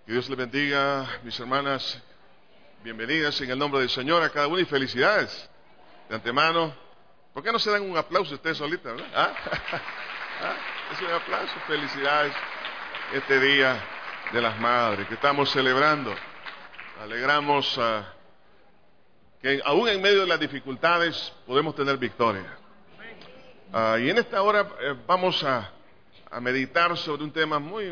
Que Dios les bendiga, mis hermanas. Bienvenidas en el nombre del Señor a cada una y felicidades de antemano. ¿Por qué no se dan un aplauso ustedes solitas, verdad? Es un aplauso, felicidades este día de las madres que estamos celebrando. Alegramos que aún en medio de las dificultades podemos tener victoria. Y en esta hora vamos a meditar sobre un tema muy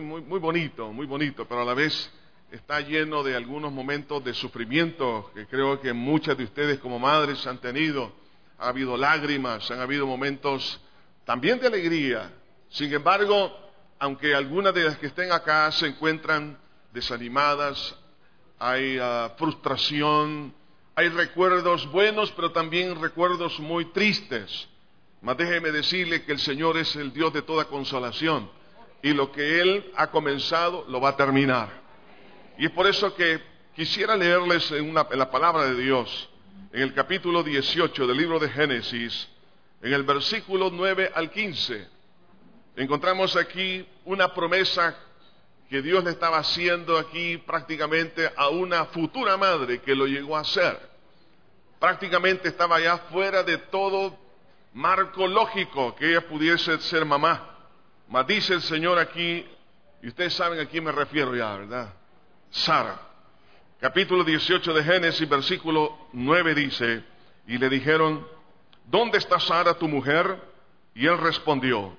bonito, pero a la vez está lleno de algunos momentos de sufrimiento que creo que muchas de ustedes como madres han tenido. Ha habido lágrimas, han habido momentos también de alegría. Sin embargo, aunque algunas de las que estén acá se encuentran desanimadas, hay frustración, hay recuerdos buenos, pero también recuerdos muy tristes. Mas déjeme decirle que el Señor es el Dios de toda consolación y lo que Él ha comenzado lo va a terminar. Y es por eso que quisiera leerles en la palabra de Dios, en el capítulo 18 del libro de Génesis, en el versículo 9 al 15. Encontramos aquí una promesa que Dios le estaba haciendo aquí prácticamente a una futura madre que lo llegó a hacer. Prácticamente estaba ya fuera de todo marco lógico que ella pudiese ser mamá. Mas dice el Señor aquí, y ustedes saben a quién me refiero ya, ¿verdad? Sara. Capítulo 18 de Génesis, versículo 9 dice, y le dijeron, ¿dónde está Sara tu mujer? Y él respondió,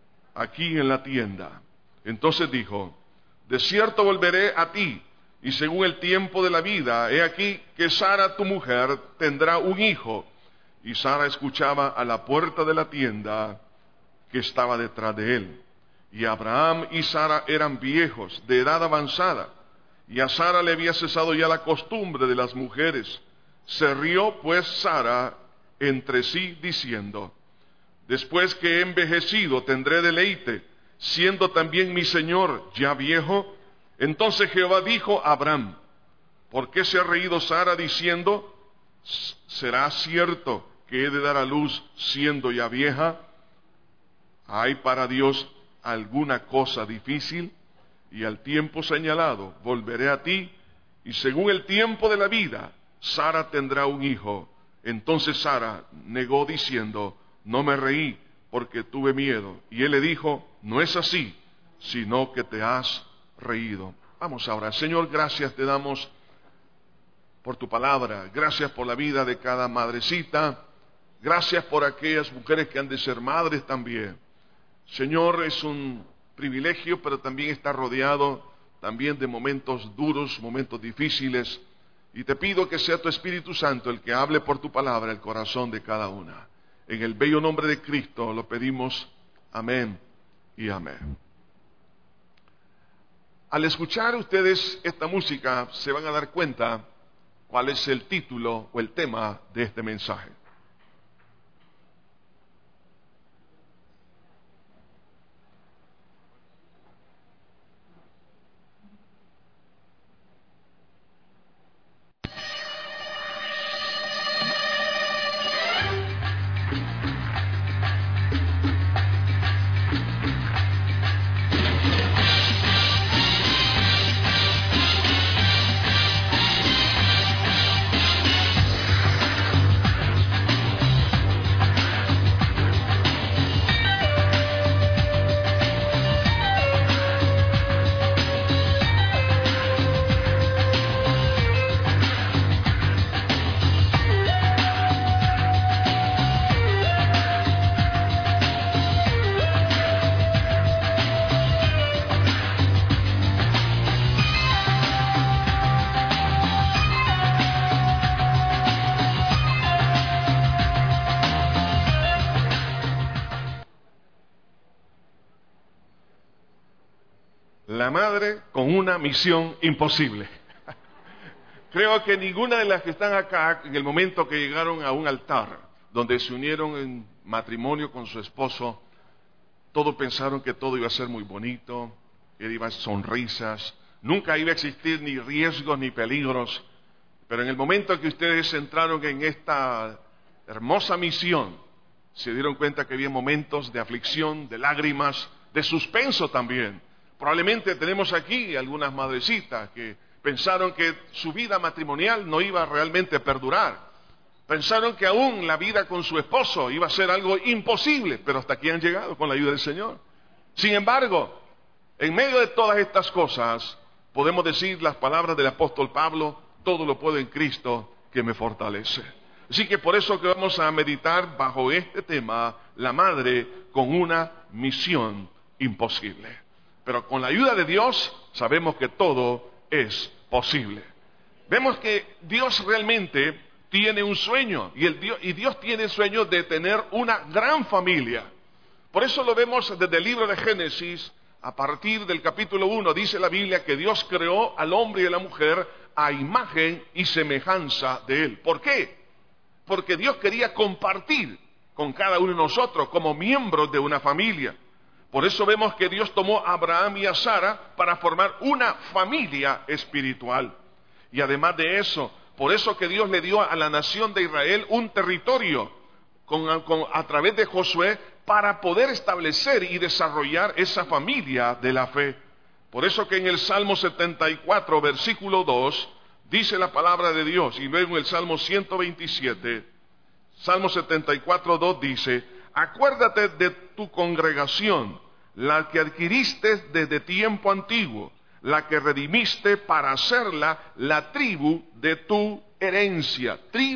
aquí en la tienda. Entonces dijo, de cierto volveré a ti, y según el tiempo de la vida, he aquí que Sara tu mujer tendrá un hijo. Y Sara escuchaba a la puerta de la tienda que estaba detrás de él. Y Abraham y Sara eran viejos, de edad avanzada, y a Sara le había cesado ya la costumbre de las mujeres. Se rió pues Sara entre sí, diciendo, después que he envejecido tendré deleite, siendo también mi señor ya viejo. Entonces Jehová dijo a Abraham, ¿por qué se ha reído Sara diciendo, será cierto que he de dar a luz siendo ya vieja? ¿Hay para Dios alguna cosa difícil? Y al tiempo señalado volveré a ti, y según el tiempo de la vida, Sara tendrá un hijo. Entonces Sara negó diciendo, no me reí, porque tuve miedo. Y él le dijo, no es así, sino que te has reído. Vamos ahora. Señor, gracias te damos por tu palabra. Gracias por la vida de cada madrecita. Gracias por aquellas mujeres que han de ser madres también. Señor, es un privilegio, pero también está rodeado también de momentos duros, momentos difíciles. Y te pido que sea tu Espíritu Santo el que hable por tu palabra el corazón de cada una. En el bello nombre de Cristo lo pedimos. Amén y amén. Al escuchar ustedes esta música se van a dar cuenta cuál es el título o el tema de este mensaje. La madre con una misión imposible. Creo que ninguna de las que están acá, en el momento que llegaron a un altar, donde se unieron en matrimonio con su esposo, todos pensaron que todo iba a ser muy bonito, que iba a sonrisas, nunca iba a existir ni riesgos ni peligros. Pero en el momento que ustedes entraron en esta hermosa misión, se dieron cuenta que había momentos de aflicción, de lágrimas, de suspenso también. Probablemente tenemos aquí algunas madrecitas que pensaron que su vida matrimonial no iba realmente a perdurar. Pensaron que aún la vida con su esposo iba a ser algo imposible, pero hasta aquí han llegado con la ayuda del Señor. Sin embargo, en medio de todas estas cosas, podemos decir las palabras del apóstol Pablo: todo lo puedo en Cristo que me fortalece. Así que por eso que vamos a meditar bajo este tema, la madre con una misión imposible. Pero con la ayuda de Dios sabemos que todo es posible. Vemos que Dios realmente tiene un sueño, y Dios tiene el sueño de tener una gran familia. Por eso lo vemos desde el libro de Génesis, a partir del capítulo 1, dice la Biblia que Dios creó al hombre y a la mujer a imagen y semejanza de Él. ¿Por qué? Porque Dios quería compartir con cada uno de nosotros como miembros de una familia. Por eso vemos que Dios tomó a Abraham y a Sara para formar una familia espiritual. Y además de eso, por eso que Dios le dio a la nación de Israel un territorio a través de Josué para poder establecer y desarrollar esa familia de la fe. Por eso que en el Salmo 74, versículo 2, dice la palabra de Dios, y luego en el Salmo 127, Salmo 74, 2 dice: acuérdate de tu congregación, la que adquiriste desde tiempo antiguo, la que redimiste para hacerla la tribu de tu herencia,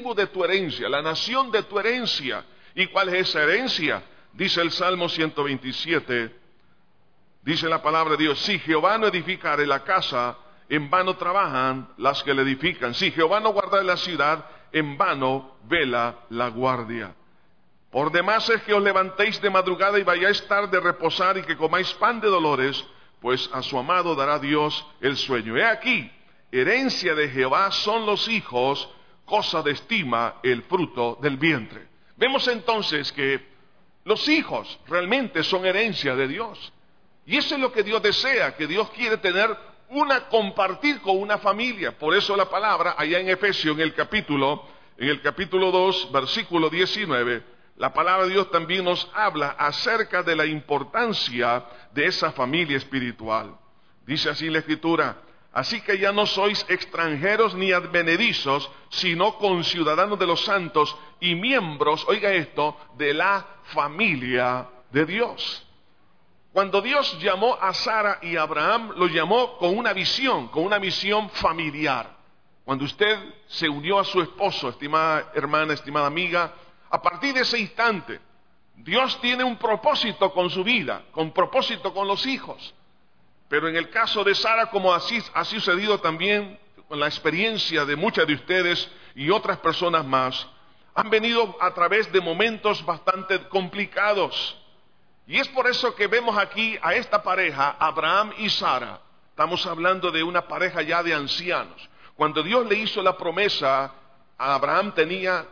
la nación de tu herencia. ¿Y cuál es esa herencia? Dice el Salmo 127, dice la palabra de Dios: si Jehová no edificare la casa, en vano trabajan las que la edifican. Si Jehová no guardare la ciudad, en vano vela la guardia. Por demás es que os levantéis de madrugada y vayáis tarde a reposar, y que comáis pan de dolores, pues a su amado dará Dios el sueño. He aquí, herencia de Jehová son los hijos, cosa de estima el fruto del vientre. Vemos entonces que los hijos realmente son herencia de Dios. Y eso es lo que Dios desea, que Dios quiere compartir con una familia. Por eso la palabra, allá en Efesios, en el capítulo 2, versículo 19, la palabra de Dios también nos habla acerca de la importancia de esa familia espiritual. Dice así la Escritura: así que ya no sois extranjeros ni advenedizos, sino conciudadanos de los santos y miembros, oiga esto, de la familia de Dios. Cuando Dios llamó a Sara y a Abraham, lo llamó con una misión familiar. Cuando usted se unió a su esposo, estimada hermana, estimada amiga, a partir de ese instante, Dios tiene un propósito con su vida, con propósito con los hijos. Pero en el caso de Sara, como así ha sucedido también con la experiencia de muchas de ustedes y otras personas más, han venido a través de momentos bastante complicados. Y es por eso que vemos aquí a esta pareja, Abraham y Sara. Estamos hablando de una pareja ya de ancianos. Cuando Dios le hizo la promesa, Abraham tenía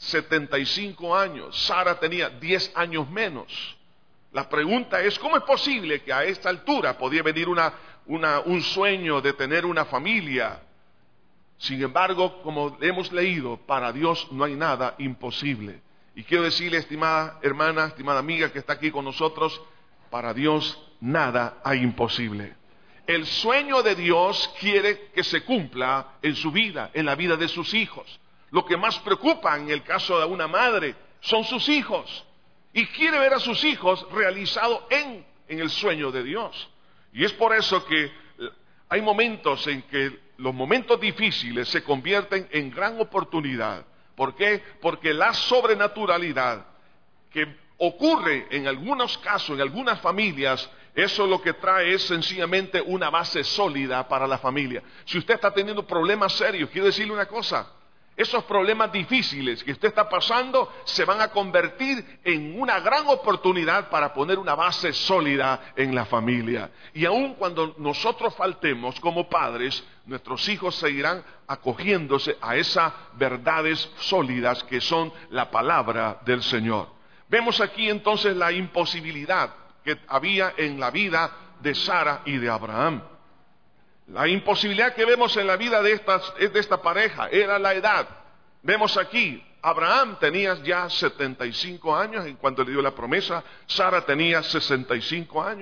75 años, Sara tenía 10 años menos. La pregunta es: ¿cómo es posible que a esta altura podía venir un sueño de tener una familia? Sin embargo, como hemos leído, para Dios no hay nada imposible. Y quiero decirle, estimada hermana, estimada amiga que está aquí con nosotros, para Dios nada hay imposible. El sueño de Dios quiere que se cumpla en su vida, en la vida de sus hijos. Lo que más preocupa en el caso de una madre son sus hijos. Y quiere ver a sus hijos realizados en el sueño de Dios. Y es por eso que hay momentos en que los momentos difíciles se convierten en gran oportunidad. ¿Por qué? Porque la sobrenaturalidad que ocurre en algunos casos, en algunas familias, eso lo que trae es sencillamente una base sólida para la familia. Si usted está teniendo problemas serios, quiero decirle una cosa: esos problemas difíciles que usted está pasando se van a convertir en una gran oportunidad para poner una base sólida en la familia. Y aun cuando nosotros faltemos como padres, nuestros hijos seguirán acogiéndose a esas verdades sólidas que son la palabra del Señor. Vemos aquí entonces la imposibilidad que había en la vida de Sara y de Abraham. La imposibilidad que vemos en la vida de esta pareja era la edad. Vemos aquí, Abraham tenía ya 75 años en cuanto le dio la promesa, Sara tenía 65 años.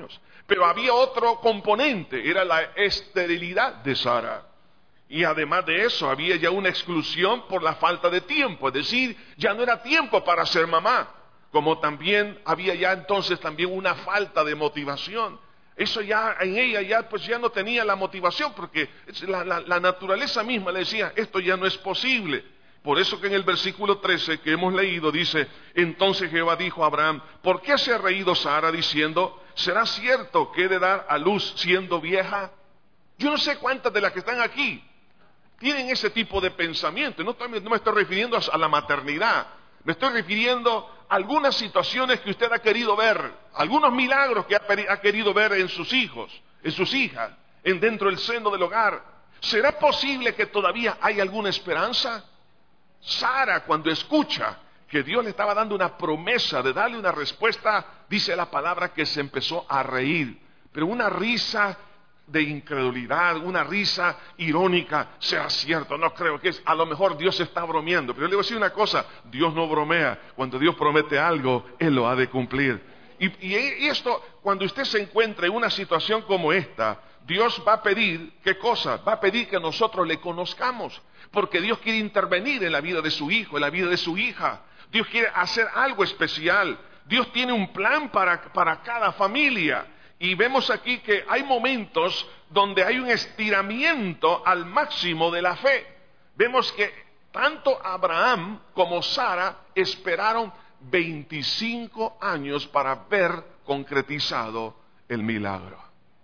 Pero había otro componente, era la esterilidad de Sara. Y además de eso, había ya una exclusión por la falta de tiempo, es decir, ya no era tiempo para ser mamá, como también había ya entonces también una falta de motivación. Eso ya en ella ya no tenía la motivación, porque la naturaleza misma le decía, esto ya no es posible. Por eso que en el versículo 13 que hemos leído dice, entonces Jehová dijo a Abraham, ¿por qué se ha reído Sara diciendo, ¿será cierto que he de dar a luz siendo vieja? Yo no sé cuántas de las que están aquí tienen ese tipo de pensamiento. No me estoy refiriendo a la maternidad, me estoy refiriendo a algunas situaciones que usted ha querido ver, algunos milagros que ha querido ver en sus hijos, en sus hijas, dentro del seno del hogar. ¿Será posible que todavía hay alguna esperanza? Sara, cuando escucha que Dios le estaba dando una promesa de darle una respuesta, dice la palabra que se empezó a reír, pero una risa de incredulidad, una risa irónica. Será cierto, no creo que es, a lo mejor Dios está bromeando, pero le voy a decir una cosa, Dios no bromea, cuando Dios promete algo, Él lo ha de cumplir. Y esto, cuando usted se encuentra en una situación como esta, Dios va a pedir, ¿qué cosa? Va a pedir que nosotros le conozcamos, porque Dios quiere intervenir en la vida de su hijo, en la vida de su hija. Dios quiere hacer algo especial. Dios tiene un plan para cada familia. Y vemos aquí que hay momentos donde hay un estiramiento al máximo de la fe. Vemos que tanto Abraham como Sara esperaron 25 años para ver concretizado el milagro.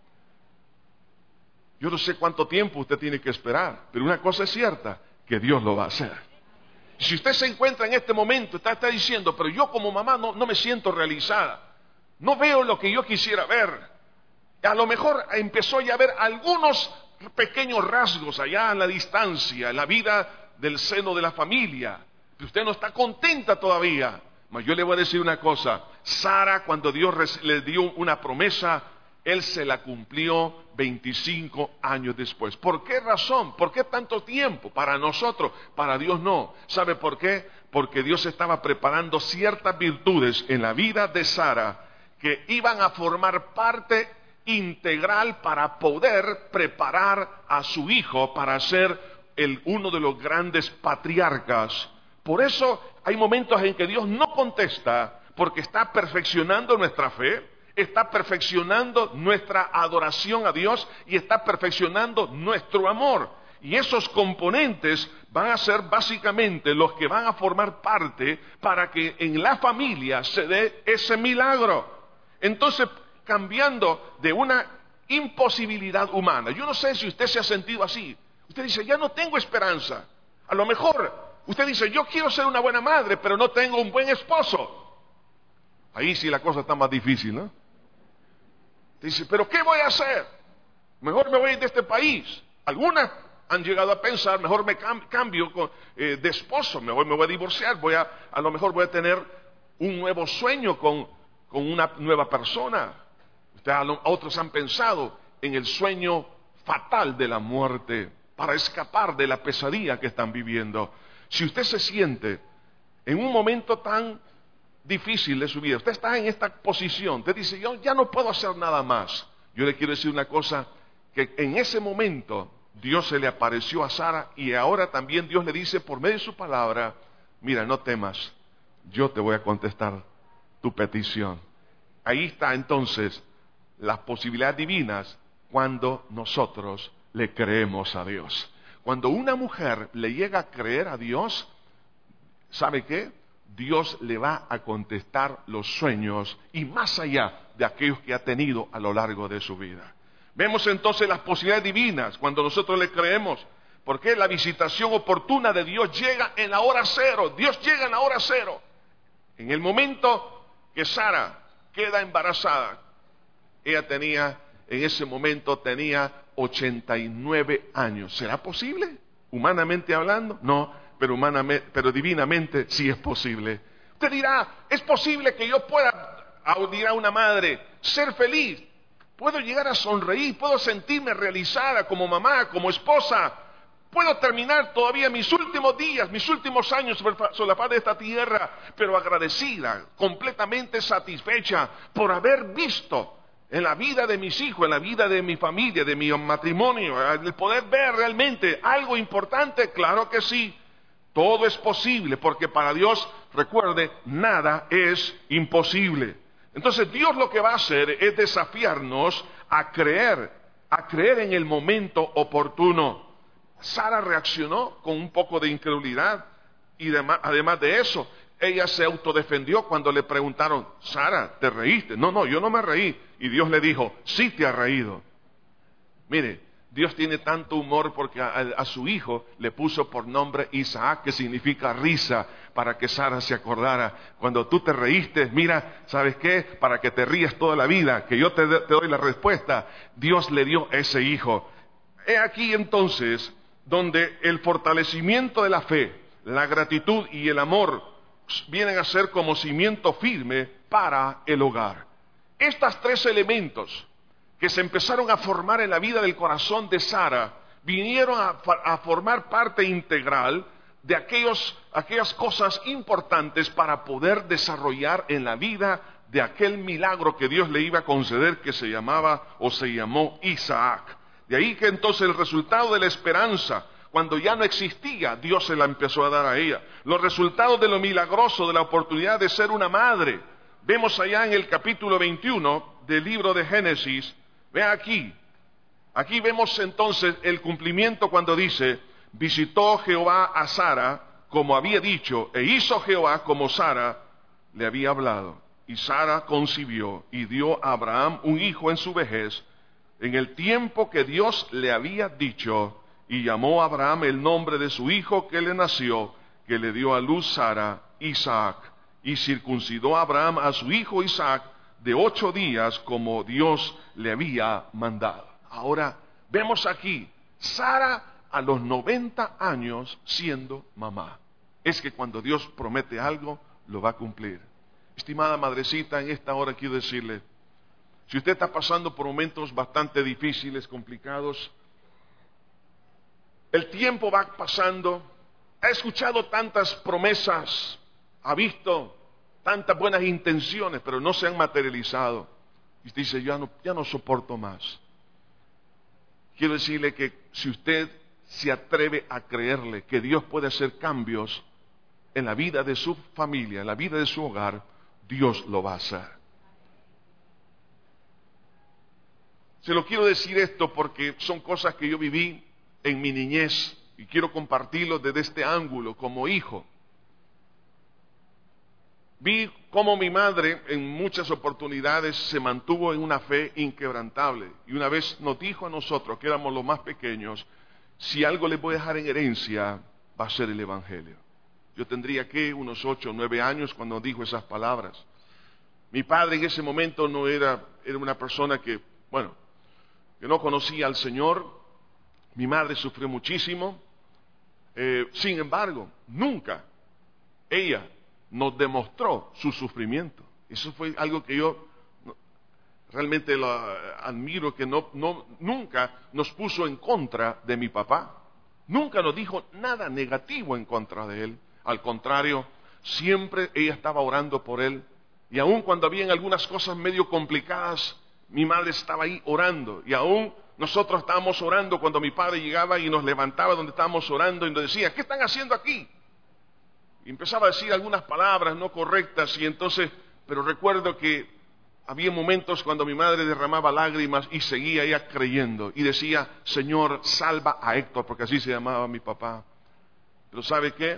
Yo no sé cuánto tiempo usted tiene que esperar, pero una cosa es cierta, que Dios lo va a hacer. Si usted se encuentra en este momento, está diciendo, pero yo como mamá no me siento realizada. No veo lo que yo quisiera ver. A lo mejor empezó ya a ver algunos pequeños rasgos allá en la distancia, en la vida del seno de la familia. Que usted no está contenta todavía. Mas yo le voy a decir una cosa. Sara, cuando Dios le dio una promesa, Él se la cumplió 25 años después. ¿Por qué razón? ¿Por qué tanto tiempo? Para nosotros, para Dios no. ¿Sabe por qué? Porque Dios estaba preparando ciertas virtudes en la vida de Sara que iban a formar parte integral para poder preparar a su hijo para ser uno de los grandes patriarcas. Por eso hay momentos en que Dios no contesta, porque está perfeccionando nuestra fe, está perfeccionando nuestra adoración a Dios y está perfeccionando nuestro amor. Y esos componentes van a ser básicamente los que van a formar parte para que en la familia se dé ese milagro. Entonces, cambiando de una imposibilidad humana, yo no sé si usted se ha sentido así. Usted dice, ya no tengo esperanza. A lo mejor usted dice, yo quiero ser una buena madre, pero no tengo un buen esposo. Ahí sí la cosa está más difícil, ¿no? Dice, pero ¿qué voy a hacer? Mejor me voy de este país. Algunas han llegado a pensar, mejor me cambio de esposo, mejor me voy a divorciar, a lo mejor voy a tener un nuevo sueño con una nueva persona. Otros han pensado en el sueño fatal de la muerte para escapar de la pesadilla que están viviendo. Si usted se siente en un momento tan difícil de su vida, usted está en esta posición, usted dice, yo ya no puedo hacer nada más. Yo le quiero decir una cosa, que en ese momento Dios se le apareció a Sara y ahora también Dios le dice por medio de su palabra, mira, no temas, yo te voy a contestar tu petición. Ahí está entonces las posibilidades divinas cuando nosotros le creemos a Dios. Cuando una mujer le llega a creer a Dios, ¿sabe qué? Dios le va a contestar los sueños y más allá de aquellos que ha tenido a lo largo de su vida. Vemos entonces las posibilidades divinas cuando nosotros le creemos, porque la visitación oportuna de Dios llega en la hora cero. Dios llega en la hora cero. En el momento que Sara queda embarazada, ella en ese momento tenía 89 años. ¿Será posible? Humanamente hablando, no, pero divinamente sí es posible. Usted dirá, es posible que yo pueda, dirá una madre, ser feliz. Puedo llegar a sonreír, puedo sentirme realizada como mamá, como esposa. Puedo terminar todavía mis últimos días, mis últimos años sobre la faz de esta tierra, pero agradecida, completamente satisfecha por haber visto en la vida de mis hijos, en la vida de mi familia, de mi matrimonio, el poder ver realmente algo importante, claro que sí. Todo es posible, porque para Dios, recuerde, nada es imposible. Entonces Dios lo que va a hacer es desafiarnos a creer en el momento oportuno. Sara reaccionó con un poco de incredulidad y además de eso, ella se autodefendió cuando le preguntaron, Sara, ¿te reíste? No, yo no me reí. Y Dios le dijo, sí te has reído. Mire, Dios tiene tanto humor porque a su hijo le puso por nombre Isaac, que significa risa, para que Sara se acordara. Cuando tú te reíste, mira, ¿sabes qué? Para que te rías toda la vida, que yo te doy la respuesta. Dios le dio ese hijo. He aquí entonces donde el fortalecimiento de la fe, la gratitud y el amor vienen a ser como cimiento firme para el hogar. Estos tres elementos que se empezaron a formar en la vida del corazón de Sara, vinieron a formar parte integral de aquellas cosas importantes para poder desarrollar en la vida de aquel milagro que Dios le iba a conceder, que se llamó Isaac. De ahí que entonces el resultado de la esperanza, cuando ya no existía, Dios se la empezó a dar a ella. Los resultados de lo milagroso, de la oportunidad de ser una madre. Vemos allá en el capítulo 21 del libro de Génesis. Vean aquí vemos entonces el cumplimiento cuando dice, visitó Jehová a Sara como había dicho, e hizo Jehová como Sara le había hablado. Y Sara concibió y dio a Abraham un hijo en su vejez, en el tiempo que Dios le había dicho, y llamó a Abraham el nombre de su hijo que le nació, que le dio a luz Sara, Isaac, y circuncidó a Abraham a su hijo Isaac de 8 días como Dios le había mandado. Ahora vemos aquí, Sara a los 90 años siendo mamá. Es que cuando Dios promete algo, lo va a cumplir. Estimada madrecita, en esta hora quiero decirle, si usted está pasando por momentos bastante difíciles, complicados, el tiempo va pasando, ha escuchado tantas promesas, ha visto tantas buenas intenciones, pero no se han materializado. Y usted dice, ya no soporto más. Quiero decirle que si usted se atreve a creerle que Dios puede hacer cambios en la vida de su familia, en la vida de su hogar, Dios lo va a hacer. Se lo quiero decir esto porque son cosas que yo viví en mi niñez y quiero compartirlo desde este ángulo como hijo. Vi cómo mi madre en muchas oportunidades se mantuvo en una fe inquebrantable. Y una vez nos dijo a nosotros, que éramos los más pequeños, si algo les voy a dejar en herencia, va a ser el Evangelio. Yo tendría unos 8 o 9 años cuando dijo esas palabras. Mi padre en ese momento era una persona que no conocía al Señor. Mi madre sufrió muchísimo. Sin embargo, nunca ella nos demostró su sufrimiento. Eso fue algo que yo realmente lo admiro, que nunca nos puso en contra de mi papá. Nunca nos dijo nada negativo en contra de él. Al contrario, siempre ella estaba orando por él. Y aun cuando habían algunas cosas medio complicadas, mi madre estaba ahí orando. Y aún nosotros estábamos orando cuando mi padre llegaba y nos levantaba donde estábamos orando y nos decía, ¿qué están haciendo aquí? Y empezaba a decir algunas palabras no correctas y entonces, pero recuerdo que había momentos cuando mi madre derramaba lágrimas y seguía ella creyendo y decía, Señor, salva a Héctor, porque así se llamaba mi papá. Pero ¿sabe qué?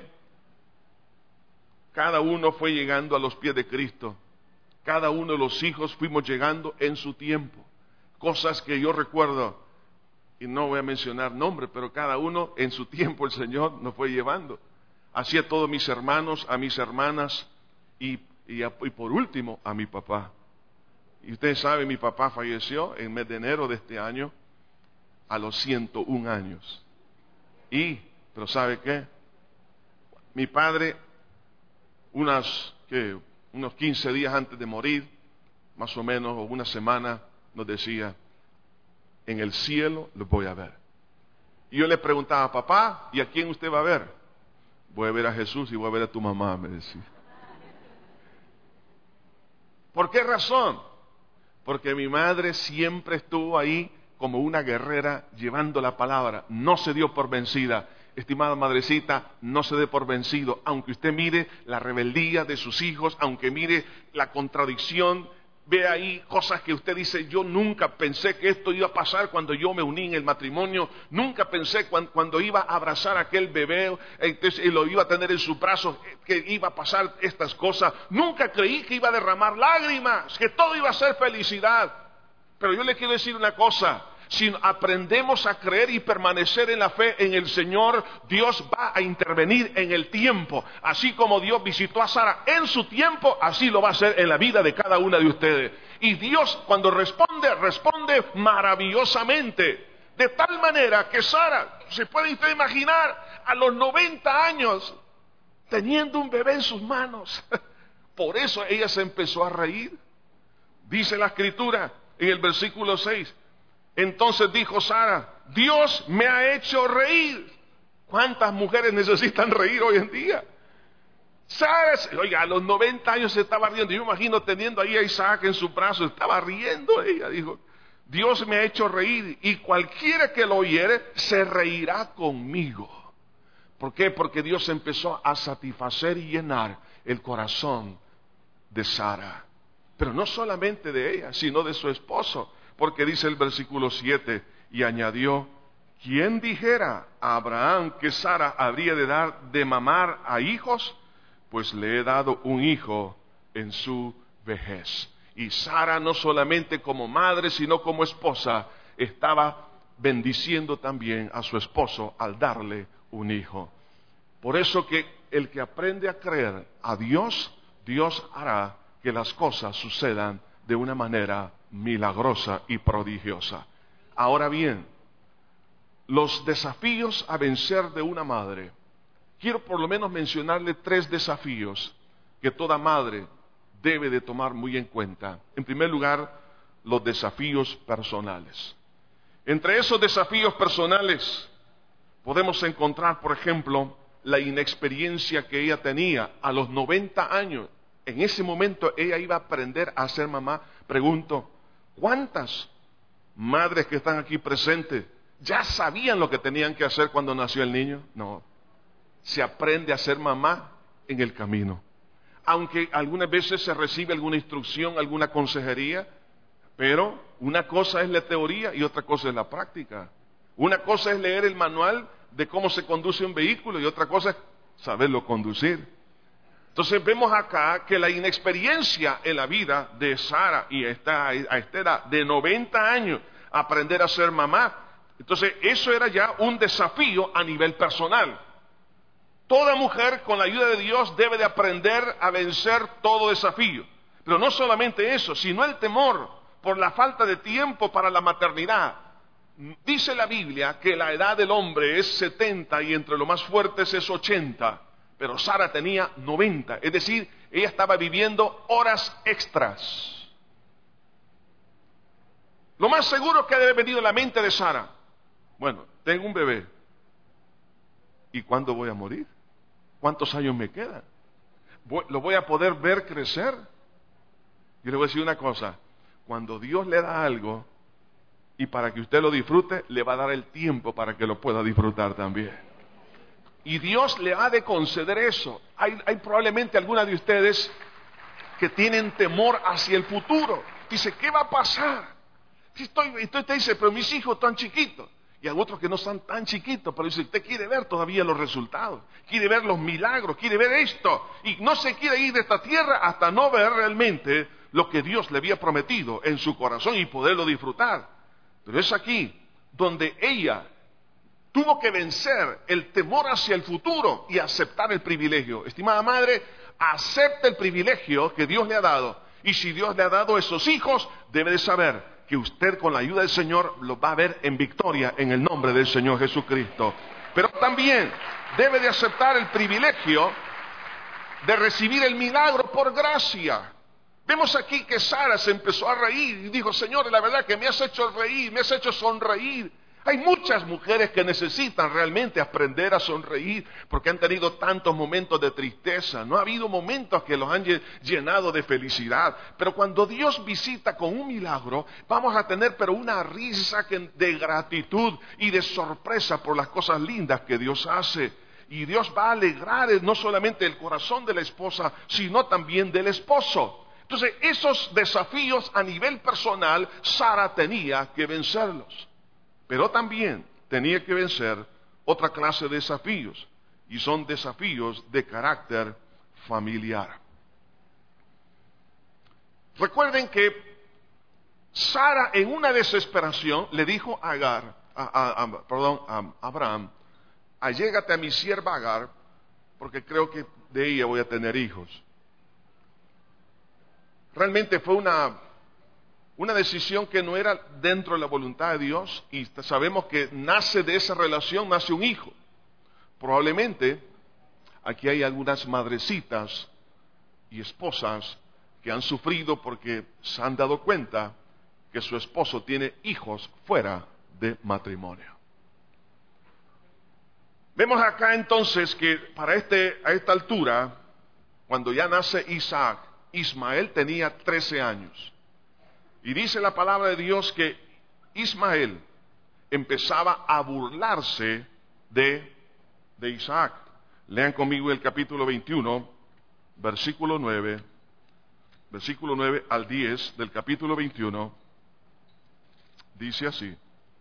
Cada uno fue llegando a los pies de Cristo. Cada uno de los hijos fuimos llegando en su tiempo. Cosas que yo recuerdo, y no voy a mencionar nombres, pero cada uno en su tiempo el Señor nos fue llevando. Así a todos mis hermanos, a mis hermanas y por último a mi papá. Y ustedes saben, mi papá falleció en el mes de enero de este año a los 101 años. Pero ¿sabe qué? Mi padre, unos 15 días antes de morir, más o menos, o una semana, nos decía, en el cielo los voy a ver. Y yo le preguntaba, papá, ¿y a quién usted va a ver? Voy a ver a Jesús y voy a ver a tu mamá, me decía. ¿Por qué razón? porque mi madre siempre estuvo ahí como una guerrera llevando la palabra, no se dio por vencida. Estimada madrecita, no se dé por vencido, aunque usted mire la rebeldía de sus hijos, aunque mire la contradicción, ve ahí cosas que usted dice, yo nunca pensé que esto iba a pasar cuando yo me uní en el matrimonio, nunca pensé cuando iba a abrazar a aquel bebé, entonces, y lo iba a tener en sus brazos, que iba a pasar estas cosas, nunca creí que iba a derramar lágrimas, que todo iba a ser felicidad. Pero yo le quiero decir una cosa, si aprendemos a creer y permanecer en la fe en el Señor, Dios va a intervenir en el tiempo. Así como Dios visitó a Sara en su tiempo, así lo va a hacer en la vida de cada una de ustedes. Y Dios cuando responde maravillosamente. De tal manera que Sara, se puede usted imaginar, a los 90 años, teniendo un bebé en sus manos. Por eso ella se empezó a reír. Dice la Escritura en el versículo 6. Entonces dijo Sara, Dios me ha hecho reír. ¿Cuántas mujeres necesitan reír hoy en día? Sara, oiga, a los 90 años se estaba riendo. Yo me imagino teniendo ahí a Isaac en sus brazos, estaba riendo ella. Dijo, Dios me ha hecho reír y cualquiera que lo oyere se reirá conmigo. ¿Por qué? Porque Dios empezó a satisfacer y llenar el corazón de Sara. Pero no solamente de ella, sino de su esposo. Porque dice el versículo 7, y añadió, ¿quién dijera a Abraham que Sara habría de dar de mamar a hijos? Pues le he dado un hijo en su vejez. Y Sara no solamente como madre, sino como esposa, estaba bendiciendo también a su esposo al darle un hijo. Por eso que el que aprende a creer a Dios, Dios hará que las cosas sucedan de una manera milagrosa y prodigiosa. Ahora bien, los desafíos a vencer de una madre. Quiero por lo menos mencionarle 3 desafíos que toda madre debe de tomar muy en cuenta. En primer lugar, los desafíos personales. Entre esos desafíos personales podemos encontrar, por ejemplo, la inexperiencia que ella tenía a los 90 años. En ese momento ella iba a aprender a ser mamá. Pregunto, ¿cuántas madres que están aquí presentes ya sabían lo que tenían que hacer cuando nació el niño? No, se aprende a ser mamá en el camino. Aunque algunas veces se recibe alguna instrucción, alguna consejería, pero una cosa es la teoría y otra cosa es la práctica. Una cosa es leer el manual de cómo se conduce un vehículo y otra cosa es saberlo conducir. Entonces vemos acá que la inexperiencia en la vida de Sara y a esta edad de 90 años, aprender a ser mamá, entonces eso era ya un desafío a nivel personal. Toda mujer con la ayuda de Dios debe de aprender a vencer todo desafío. Pero no solamente eso, sino el temor por la falta de tiempo para la maternidad. Dice la Biblia que la edad del hombre es 70 y entre los más fuertes es 80. Pero Sara tenía 90, es decir, ella estaba viviendo horas extras. Lo más seguro que debe venir a la mente de Sara, bueno, tengo un bebé, ¿y cuándo voy a morir? ¿Cuántos años me quedan? ¿Lo voy a poder ver crecer? Yo le voy a decir una cosa, cuando Dios le da algo, y para que usted lo disfrute, le va a dar el tiempo para que lo pueda disfrutar también. Y Dios le ha de conceder eso. Hay probablemente algunas de ustedes que tienen temor hacia el futuro. Dice, ¿qué va a pasar? Usted dice, pero mis hijos están chiquitos. Y hay otros que no están tan chiquitos, pero dice, usted quiere ver todavía los resultados, quiere ver los milagros, quiere ver esto. Y no se quiere ir de esta tierra hasta no ver realmente lo que Dios le había prometido en su corazón y poderlo disfrutar. Pero es aquí donde ella tuvo que vencer el temor hacia el futuro y aceptar el privilegio. Estimada madre, acepta el privilegio que Dios le ha dado. Y si Dios le ha dado esos hijos, debe de saber que usted con la ayuda del Señor los va a ver en victoria en el nombre del Señor Jesucristo. Pero también debe de aceptar el privilegio de recibir el milagro por gracia. Vemos aquí que Sara se empezó a reír y dijo, Señor, la verdad que me has hecho reír, me has hecho sonreír. Hay muchas mujeres que necesitan realmente aprender a sonreír porque han tenido tantos momentos de tristeza. No ha habido momentos que los han llenado de felicidad. Pero cuando Dios visita con un milagro, vamos a tener pero una risa de gratitud y de sorpresa por las cosas lindas que Dios hace. Y Dios va a alegrar no solamente el corazón de la esposa, sino también del esposo. Entonces, esos desafíos a nivel personal, Sara tenía que vencerlos. Pero también tenía que vencer otra clase de desafíos, y son desafíos de carácter familiar. Recuerden que Sara, en una desesperación, le dijo a Abraham: allégate a mi sierva Agar, porque creo que de ella voy a tener hijos. Realmente fue una decisión que no era dentro de la voluntad de Dios, y sabemos que nace de esa relación, nace un hijo. Probablemente aquí hay algunas madrecitas y esposas que han sufrido porque se han dado cuenta que su esposo tiene hijos fuera de matrimonio. Vemos acá entonces que a esta altura, cuando ya nace Isaac, Ismael tenía 13 años. Y dice la palabra de Dios que Ismael empezaba a burlarse de Isaac. Lean conmigo el capítulo 21, versículo 9 al 10 del capítulo 21. Dice así: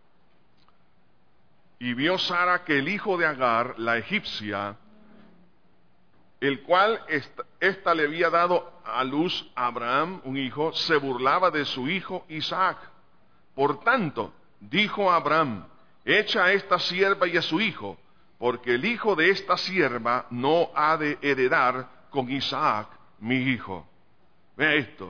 y vio Sara que el hijo de Agar, la egipcia, el cual ésta le había dado a luz a Abraham un hijo, se burlaba de su hijo Isaac. Por tanto, dijo Abraham: echa a esta sierva y a su hijo, porque el hijo de esta sierva no ha de heredar con Isaac mi hijo. Vea esto.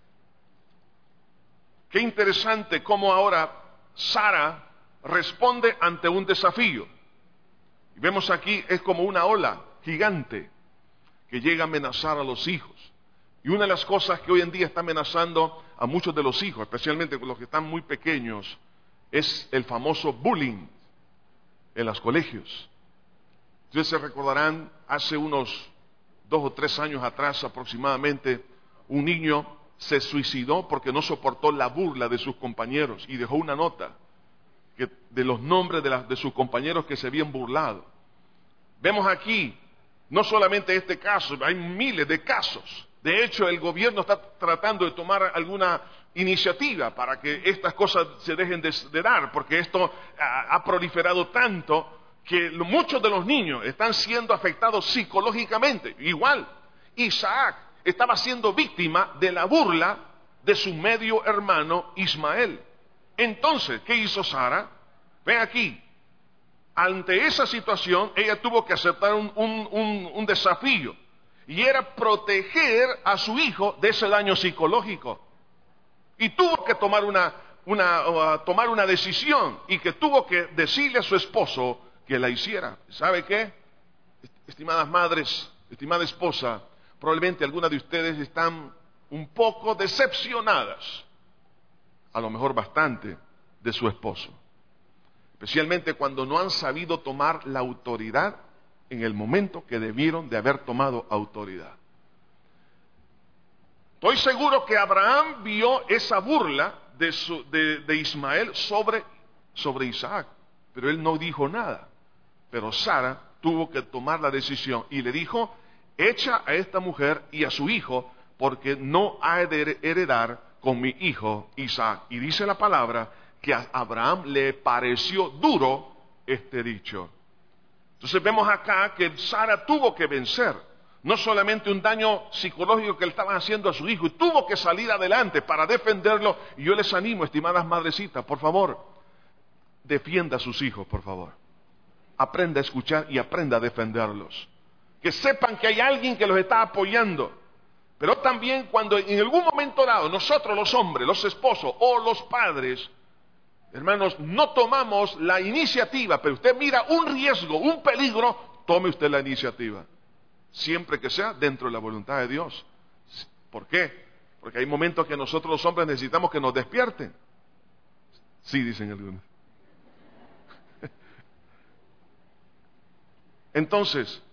Qué interesante cómo ahora Sara responde ante un desafío. Y vemos aquí, es como una ola gigante que llega a amenazar a los hijos. Y una de las cosas que hoy en día está amenazando a muchos de los hijos, especialmente los que están muy pequeños, es el famoso bullying en los colegios. Ustedes se recordarán, hace unos 2 o 3 años atrás aproximadamente, un niño se suicidó porque no soportó la burla de sus compañeros y dejó una nota de los nombres de sus compañeros que se habían burlado. Vemos aquí no solamente este caso, hay miles de casos. De hecho, el gobierno está tratando de tomar alguna iniciativa para que estas cosas se dejen de dar, porque esto ha proliferado tanto que muchos de los niños están siendo afectados psicológicamente. Igual, Isaac estaba siendo víctima de la burla de su medio hermano Ismael. Entonces, ¿qué hizo Sara? Ven aquí. Ante esa situación, ella tuvo que aceptar un desafío, y era proteger a su hijo de ese daño psicológico. Y tuvo que tomar una decisión, y que tuvo que decirle a su esposo que la hiciera. ¿Sabe qué? Estimadas madres, estimada esposa, probablemente algunas de ustedes están un poco decepcionadas, a lo mejor bastante, de su esposo. Especialmente cuando no han sabido tomar la autoridad en el momento que debieron de haber tomado autoridad. Estoy seguro que Abraham vio esa burla de Ismael sobre Isaac, pero él no dijo nada. Pero Sara tuvo que tomar la decisión y le dijo: echa a esta mujer y a su hijo, porque no ha de heredar con mi hijo Isaac. Y dice la palabra que a Abraham le pareció duro este dicho. Entonces vemos acá que Sara tuvo que vencer, no solamente un daño psicológico que le estaban haciendo a su hijo, y tuvo que salir adelante para defenderlo. Y yo les animo, estimadas madrecitas, por favor, defienda a sus hijos, por favor. Aprenda a escuchar y aprenda a defenderlos. Que sepan que hay alguien que los está apoyando. Pero también cuando en algún momento dado nosotros los hombres, los esposos o los padres, hermanos, no tomamos la iniciativa, pero usted mira un riesgo, un peligro, tome usted la iniciativa. Siempre que sea dentro de la voluntad de Dios. ¿Por qué? Porque hay momentos que nosotros los hombres necesitamos que nos despierten. Sí, dicen algunos. Entonces,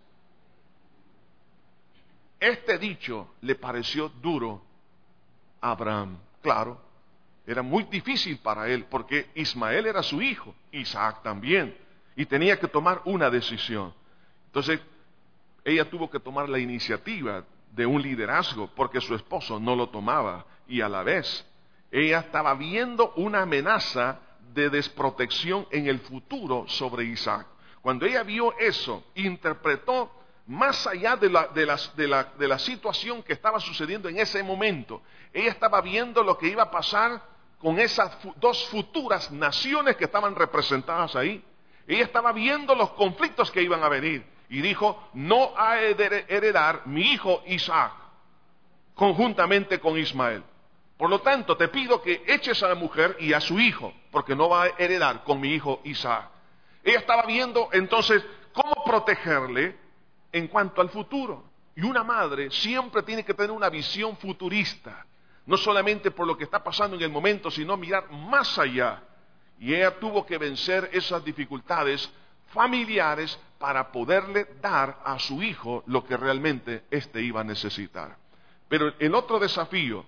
este dicho le pareció duro a Abraham. Claro, era muy difícil para él, porque Ismael era su hijo, Isaac también, y tenía que tomar una decisión. Entonces, ella tuvo que tomar la iniciativa de un liderazgo, porque su esposo no lo tomaba, y a la vez, ella estaba viendo una amenaza de desprotección en el futuro sobre Isaac. Cuando ella vio eso, interpretó más allá de la situación que estaba sucediendo en ese momento. Ella estaba viendo lo que iba a pasar con esas dos futuras naciones que estaban representadas ahí. Ella estaba viendo los conflictos que iban a venir y dijo: no ha de heredar mi hijo Isaac conjuntamente con Ismael. Por lo tanto, te pido que eches a la mujer y a su hijo, porque no va a heredar con mi hijo Isaac. Ella estaba viendo entonces cómo protegerle en cuanto al futuro. Y una madre siempre tiene que tener una visión futurista, no solamente por lo que está pasando en el momento, sino mirar más allá. Y ella tuvo que vencer esas dificultades familiares para poderle dar a su hijo lo que realmente éste iba a necesitar. Pero el otro desafío,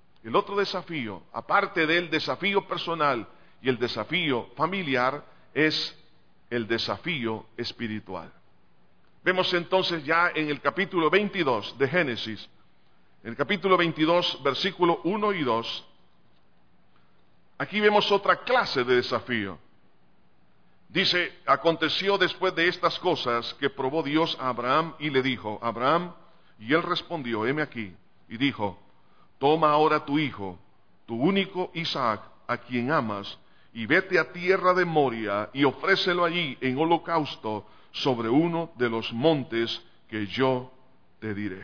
aparte del desafío personal y el desafío familiar, es el desafío espiritual. Vemos entonces ya en el capítulo 22 de Génesis, en el capítulo 22, versículo 1 y 2, aquí vemos otra clase de desafío. Dice: aconteció después de estas cosas que probó Dios a Abraham y le dijo: Abraham, y él respondió: heme aquí, y dijo: toma ahora tu hijo, tu único Isaac, a quien amas, y vete a tierra de Moria y ofrécelo allí en holocausto sobre uno de los montes que yo te diré.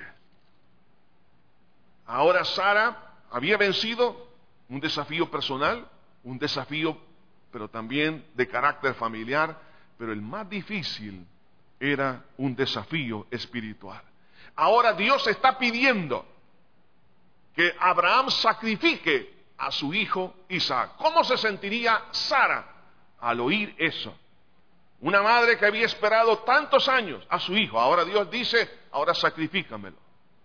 Ahora Sara había vencido un desafío personal, un desafío pero también de carácter familiar, pero el más difícil era un desafío espiritual. Ahora Dios está pidiendo que Abraham sacrifique a su hijo Isaac. ¿Cómo se sentiría Sara al oír eso? Una madre que había esperado tantos años a su hijo, ahora Dios dice: ahora sacrifícamelo.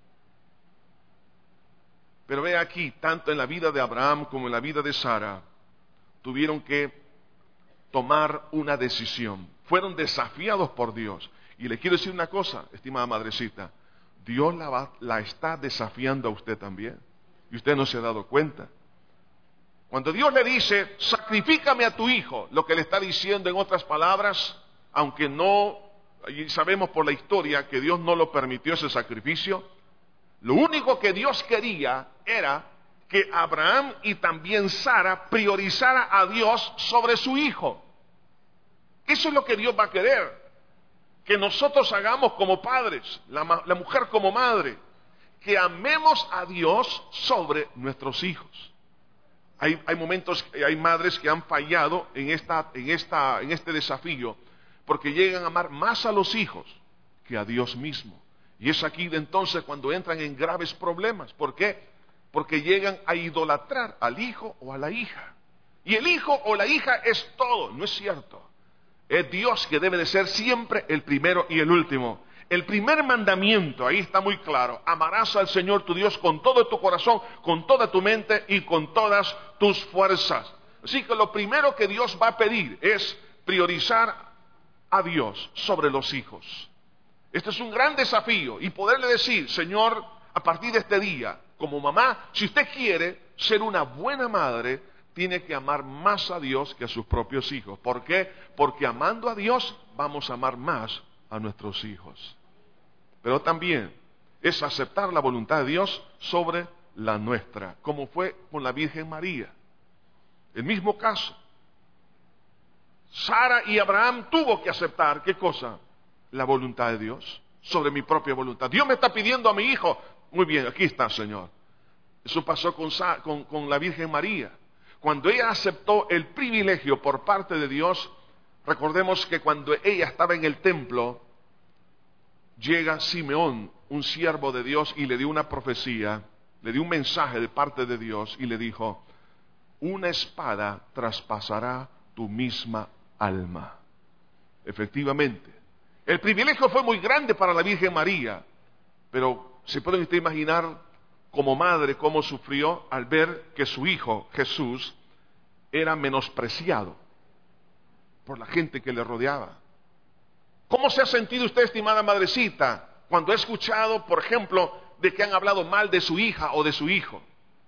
Pero ve aquí, tanto en la vida de Abraham como en la vida de Sara, tuvieron que tomar una decisión. Fueron desafiados por Dios. Y le quiero decir una cosa, estimada madrecita: Dios la está desafiando a usted también. Y usted no se ha dado cuenta. Cuando Dios le dice: sacrifícame a tu hijo, lo que le está diciendo, en otras palabras, aunque no, y sabemos por la historia que Dios no lo permitió ese sacrificio, lo único que Dios quería era que Abraham y también Sara priorizara a Dios sobre su hijo. Eso es lo que Dios va a querer, que nosotros hagamos como padres, la mujer como madre, que amemos a Dios sobre nuestros hijos. Hay momentos, hay madres que han fallado en este desafío, porque llegan a amar más a los hijos que a Dios mismo. Y es aquí de entonces cuando entran en graves problemas. ¿Por qué? Porque llegan a idolatrar al hijo o a la hija. Y el hijo o la hija es todo, no es cierto. Es Dios que debe de ser siempre el primero y el último. El primer mandamiento, ahí está muy claro: amarás al Señor tu Dios con todo tu corazón, con toda tu mente y con todas tus fuerzas. Así que lo primero que Dios va a pedir es priorizar a Dios sobre los hijos. Este es un gran desafío, y poderle decir: Señor, a partir de este día, como mamá, si usted quiere ser una buena madre, tiene que amar más a Dios que a sus propios hijos. ¿Por qué? Porque amando a Dios vamos a amar más a nuestros hijos. Pero también es aceptar la voluntad de Dios sobre la nuestra, como fue con la Virgen María. El mismo caso. Sara y Abraham tuvo que aceptar, ¿qué cosa? La voluntad de Dios sobre mi propia voluntad. Dios me está pidiendo a mi hijo. Muy bien, aquí está, Señor. Eso pasó con la Virgen María. Cuando ella aceptó el privilegio por parte de Dios, recordemos que cuando ella estaba en el templo, llega Simeón, un siervo de Dios, y le dio una profecía, le dio un mensaje de parte de Dios y le dijo: una espada traspasará tu misma alma. Efectivamente, El privilegio fue muy grande para la Virgen María, pero ¿se pueden usted imaginar como madre cómo sufrió al ver que su hijo Jesús era menospreciado por la gente que le rodeaba? ¿Cómo se ha sentido usted, estimada madrecita, cuando ha escuchado, por ejemplo, de que han hablado mal de su hija o de su hijo?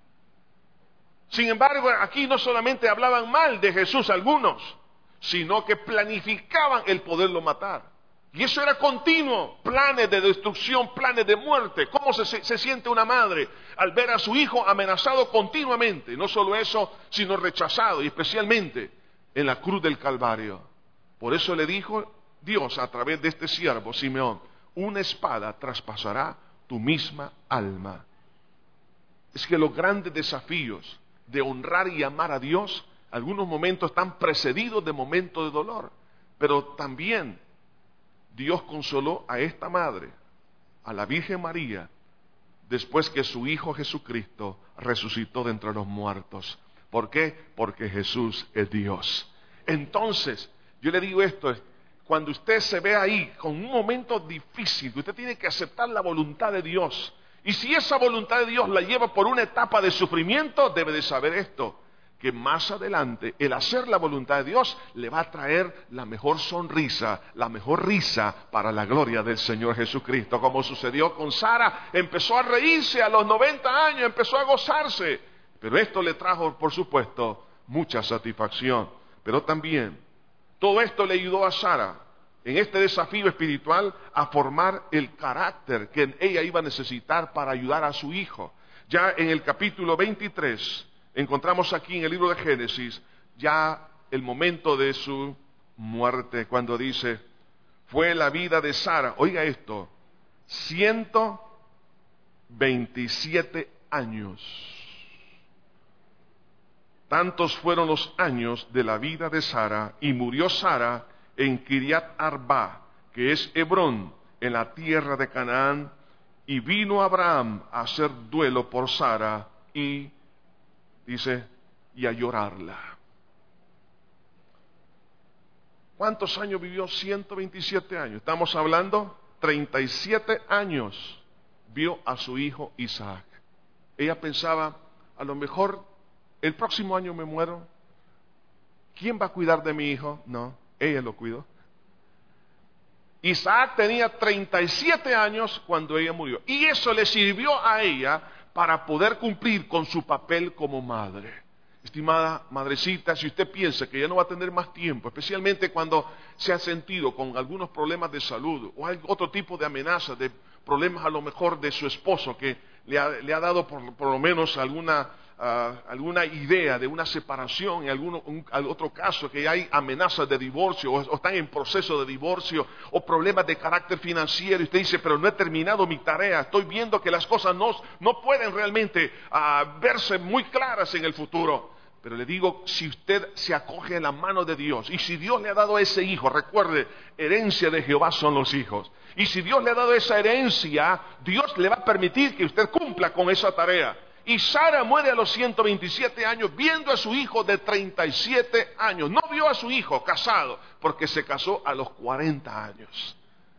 Sin embargo, aquí no solamente hablaban mal de Jesús algunos, sino que planificaban el poderlo matar. Y eso era continuo, planes de destrucción, planes de muerte. ¿Cómo se siente una madre al ver a su hijo amenazado continuamente? No solo eso, sino rechazado, y especialmente en la cruz del Calvario. Por eso le dijo Dios a través de este siervo, Simeón: una espada traspasará tu misma alma. Es que los grandes desafíos de honrar y amar a Dios, algunos momentos están precedidos de momentos de dolor, pero también Dios consoló a esta madre, a la Virgen María, después que su Hijo Jesucristo resucitó de entre los muertos. ¿Por qué? Porque Jesús es Dios. Entonces, yo le digo esto, cuando usted se ve ahí con un momento difícil, usted tiene que aceptar la voluntad de Dios. Y si esa voluntad de Dios la lleva por una etapa de sufrimiento, debe de saber esto, que más adelante el hacer la voluntad de Dios le va a traer la mejor sonrisa, la mejor risa para la gloria del Señor Jesucristo. Como sucedió con Sara, empezó a reírse a los 90 años, empezó a gozarse. Pero esto le trajo, por supuesto, mucha satisfacción. Pero también, todo esto le ayudó a Sara en este desafío espiritual a formar el carácter que ella iba a necesitar para ayudar a su hijo. Ya en el capítulo 23, encontramos aquí en el libro de Génesis, ya el momento de su muerte, cuando dice, fue la vida de Sara, oiga esto, 127 años. Tantos fueron los años de la vida de Sara, y murió Sara en Kiriat Arba, que es Hebrón, en la tierra de Canaán, y vino Abraham a hacer duelo por Sara, y dice, y a llorarla. ¿Cuántos años vivió? 127 años. Estamos hablando, 37 años vio a su hijo Isaac. Ella pensaba, a lo mejor el próximo año me muero. ¿Quién va a cuidar de mi hijo? No, ella lo cuidó. Isaac tenía 37 años cuando ella murió. Y eso le sirvió a ella para poder cumplir con su papel como madre. Estimada madrecita, si usted piensa que ya no va a tener más tiempo, especialmente cuando se ha sentido con algunos problemas de salud o hay otro tipo de amenazas, de problemas a lo mejor de su esposo que le ha dado por lo menos alguna idea de una separación, en otro caso que hay amenazas de divorcio o están en proceso de divorcio o problemas de carácter financiero, y usted dice, pero no he terminado mi tarea, estoy viendo que las cosas no pueden realmente verse muy claras en el futuro. Pero le digo, si usted se acoge en la mano de Dios, y si Dios le ha dado ese hijo, recuerde, herencia de Jehová son los hijos, y si Dios le ha dado esa herencia, Dios le va a permitir que usted cumpla con esa tarea. Y Sara muere a los 127 años viendo a su hijo de 37 años. No vio a su hijo casado, porque se casó a los 40 años.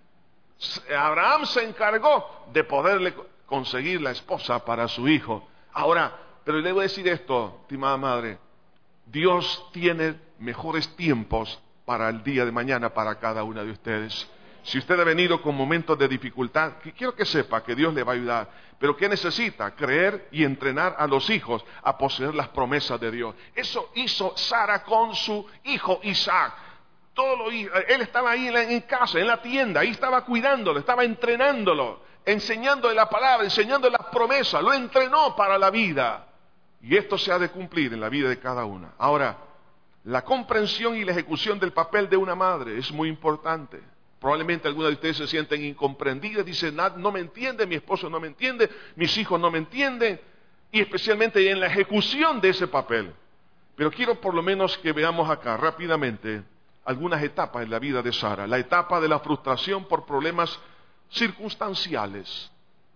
Abraham se encargó de poderle conseguir la esposa para su hijo. Ahora, pero le debo decir esto, estimada madre, Dios tiene mejores tiempos para el día de mañana para cada una de ustedes. Si usted ha venido con momentos de dificultad, quiero que sepa que Dios le va a ayudar. Pero ¿qué necesita? Creer y entrenar a los hijos a poseer las promesas de Dios. Eso hizo Sara con su hijo Isaac. Él estaba ahí en casa, en la tienda, ahí estaba cuidándolo, estaba entrenándolo, enseñándole la palabra, enseñándole las promesas, lo entrenó para la vida. Y esto se ha de cumplir en la vida de cada una. Ahora, la comprensión y la ejecución del papel de una madre es muy importante. Probablemente algunas de ustedes se sienten incomprendidas, dicen, no me entiende, mi esposo no me entiende, mis hijos no me entienden, y especialmente en la ejecución de ese papel. Pero quiero por lo menos que veamos acá rápidamente algunas etapas en la vida de Sara. La etapa de la frustración por problemas circunstanciales.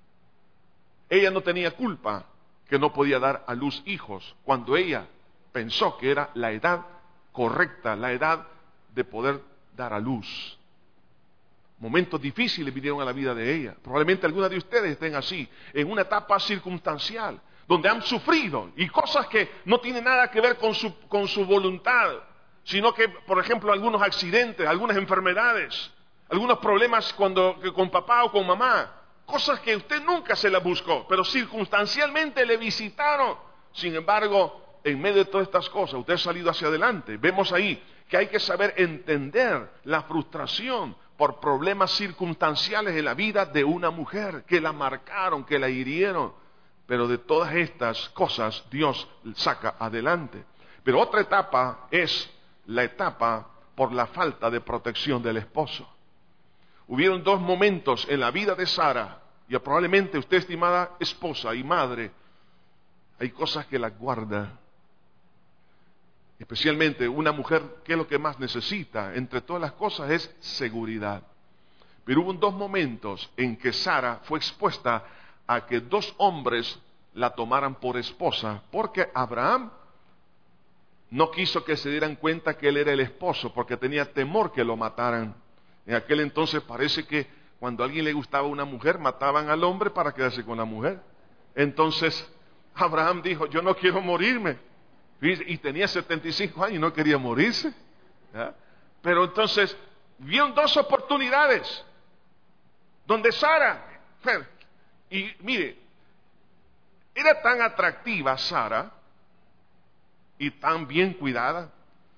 Ella no tenía culpa que no podía dar a luz hijos cuando ella pensó que era la edad correcta, la edad de poder dar a luz. Momentos difíciles vinieron a la vida de ella. Probablemente algunas de ustedes estén así, en una etapa circunstancial, donde han sufrido y cosas que no tienen nada que ver con su voluntad, sino que, por ejemplo, algunos accidentes, algunas enfermedades, algunos problemas con papá o con mamá, cosas que usted nunca se las buscó, pero circunstancialmente le visitaron. Sin embargo, en medio de todas estas cosas, usted ha salido hacia adelante. Vemos ahí que hay que saber entender la frustración por problemas circunstanciales en la vida de una mujer, que la marcaron, que la hirieron. Pero de todas estas cosas Dios saca adelante. Pero otra etapa es la etapa por la falta de protección del esposo. Hubieron dos momentos en la vida de Sara, y probablemente usted, estimada esposa y madre, hay cosas que la guarda. Especialmente una mujer, ¿qué es lo que más necesita? Entre todas las cosas es seguridad. Pero hubo dos momentos en que Sara fue expuesta a que dos hombres la tomaran por esposa, porque Abraham no quiso que se dieran cuenta que él era el esposo, porque tenía temor que lo mataran. En aquel entonces parece que cuando a alguien le gustaba una mujer, mataban al hombre para quedarse con la mujer. Entonces Abraham dijo, yo no quiero morirme. Y tenía 75 años y no quería morirse. ¿Ya? Pero entonces vieron dos oportunidades donde Sara, y mire, era tan atractiva Sara y tan bien cuidada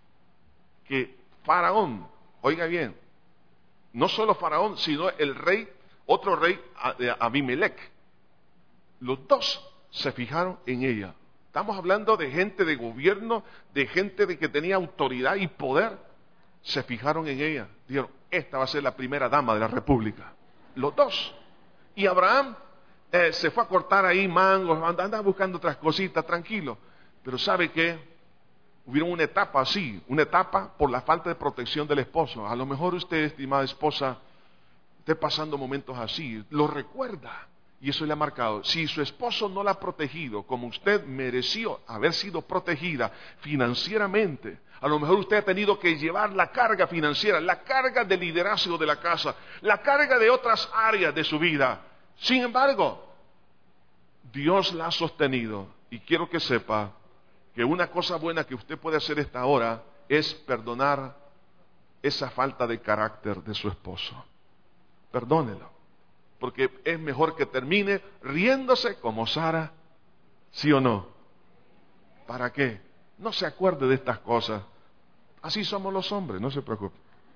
que Faraón, oiga bien, no solo Faraón, sino el rey, otro rey, Abimelech, los dos se fijaron en ella. Estamos hablando de gente de gobierno, de gente de que tenía autoridad y poder. Se fijaron en ella. Dijeron, esta va a ser la primera dama de la república. Los dos. Y Abraham se fue a cortar ahí mangos, andaba buscando otras cositas, tranquilo. Pero ¿sabe qué? Hubieron una etapa así, una etapa por la falta de protección del esposo. A lo mejor usted, estimada esposa, esté pasando momentos así, lo recuerda. Y eso le ha marcado. Si su esposo no la ha protegido como usted mereció haber sido protegida financieramente, a lo mejor usted ha tenido que llevar la carga financiera, la carga del liderazgo de la casa, la carga de otras áreas de su vida. Sin embargo, Dios la ha sostenido. Y quiero que sepa que una cosa buena que usted puede hacer esta hora es perdonar esa falta de carácter de su esposo. Perdónelo. Porque es mejor que termine riéndose como Sara, ¿sí o no? ¿Para qué? No se acuerde de estas cosas. Así somos los hombres, no se preocupe.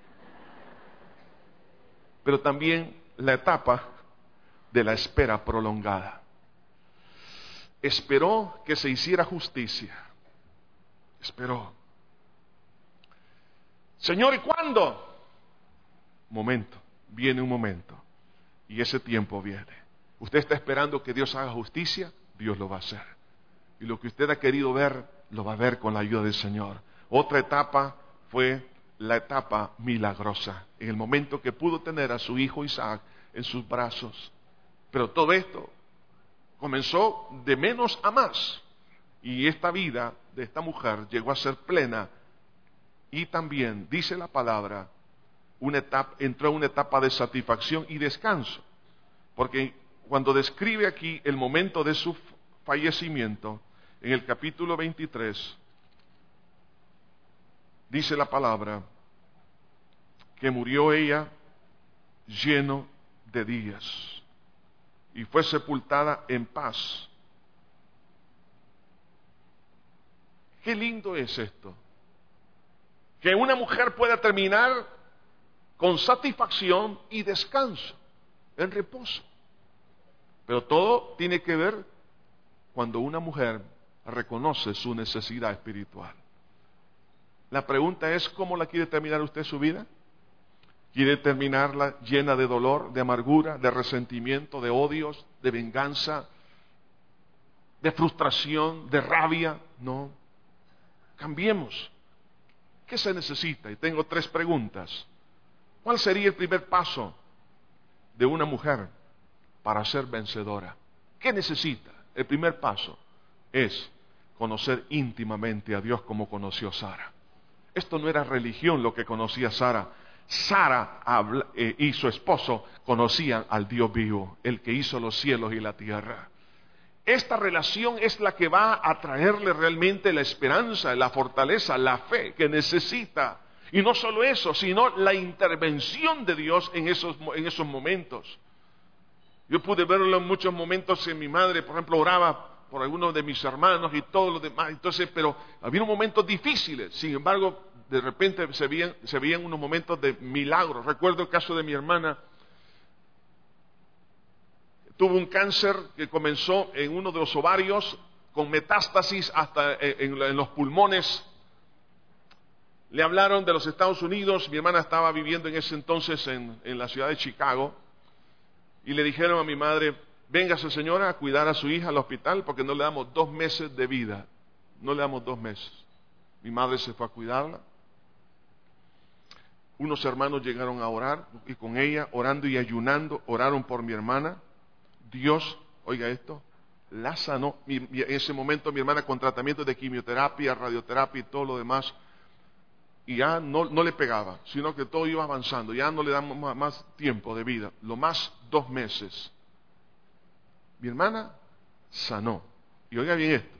Pero también la etapa de la espera prolongada. Esperó que se hiciera justicia. Esperó. Señor, ¿y cuándo? Momento, viene un momento. Y ese tiempo viene. Usted está esperando que Dios haga justicia, Dios lo va a hacer. Y lo que usted ha querido ver, lo va a ver con la ayuda del Señor. Otra etapa fue la etapa milagrosa. En el momento que pudo tener a su hijo Isaac en sus brazos. Pero todo esto comenzó de menos a más. Y esta vida de esta mujer llegó a ser plena. Y también, dice la palabra, entró en una etapa de satisfacción y descanso, porque cuando describe aquí el momento de su fallecimiento, en el capítulo 23, dice la palabra, que murió ella lleno de días, y fue sepultada en paz. Qué lindo es esto, que una mujer pueda terminar con satisfacción y descanso, en reposo. Pero todo tiene que ver cuando una mujer reconoce su necesidad espiritual. La pregunta es, ¿cómo la quiere terminar usted su vida? ¿Quiere terminarla llena de dolor, de amargura, de resentimiento, de odios, de venganza, de frustración, de rabia? No. Cambiemos. ¿Qué se necesita? Y tengo 3 preguntas. ¿Cuál sería el primer paso de una mujer para ser vencedora? ¿Qué necesita? El primer paso es conocer íntimamente a Dios como conoció Sara. Esto no era religión lo que conocía Sara. Sara y su esposo conocían al Dios vivo, el que hizo los cielos y la tierra. Esta relación es la que va a traerle realmente la esperanza, la fortaleza, la fe que necesita. Y no solo eso, sino la intervención de Dios en esos momentos. Yo pude verlo en muchos momentos en mi madre, por ejemplo, oraba por algunos de mis hermanos y todos los demás. Entonces, pero había momentos difíciles. Sin embargo, de repente se veían unos momentos de milagros. Recuerdo el caso de mi hermana. Tuvo un cáncer que comenzó en uno de los ovarios, con metástasis hasta en los pulmones. Le hablaron de los Estados Unidos. Mi hermana estaba viviendo en ese entonces en la ciudad de Chicago. Y le dijeron a mi madre: véngase, señora, a cuidar a su hija al hospital porque no le damos 2 meses de vida. No le damos 2 meses. Mi madre se fue a cuidarla. Unos hermanos llegaron a orar y con ella, orando y ayunando, oraron por mi hermana. Dios, oiga esto, la sanó. En ese momento mi hermana con tratamiento de quimioterapia, radioterapia y todo lo demás, y ya no le pegaba, sino que todo iba avanzando, ya no le damos más tiempo de vida, lo más 2 meses. Mi hermana sanó. Y oiga bien esto,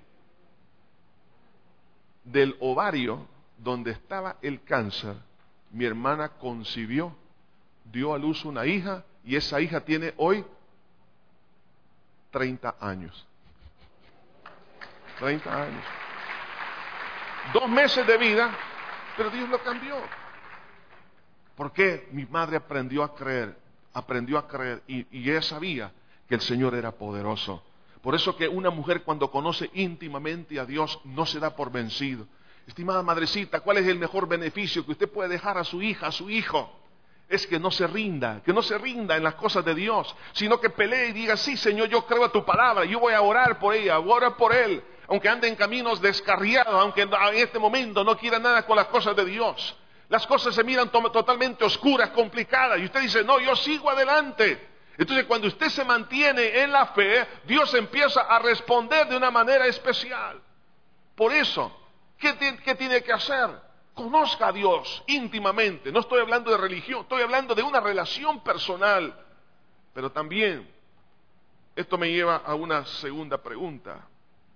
del ovario donde estaba el cáncer, mi hermana concibió, dio a luz una hija, y esa hija tiene hoy 30 años. 30 años. 2 meses de vida, pero Dios lo cambió. ¿Por qué? Mi madre aprendió a creer y ella sabía que el Señor era poderoso. Por eso que una mujer cuando conoce íntimamente a Dios no se da por vencido. Estimada madrecita, ¿cuál es el mejor beneficio que usted puede dejar a su hija, a su hijo? Es que no se rinda en las cosas de Dios, sino que pelee y diga: sí, Señor, yo creo a tu palabra, yo voy a orar por ella, voy a orar por él, aunque ande en caminos descarriados, aunque en este momento no quiera nada con las cosas de Dios. Las cosas se miran totalmente oscuras, complicadas, y usted dice: no, yo sigo adelante. Entonces, cuando usted se mantiene en la fe, Dios empieza a responder de una manera especial. Por eso, ¿qué tiene que hacer? Conozca a Dios íntimamente. No estoy hablando de religión, estoy hablando de una relación personal. Pero también, esto me lleva a una segunda pregunta.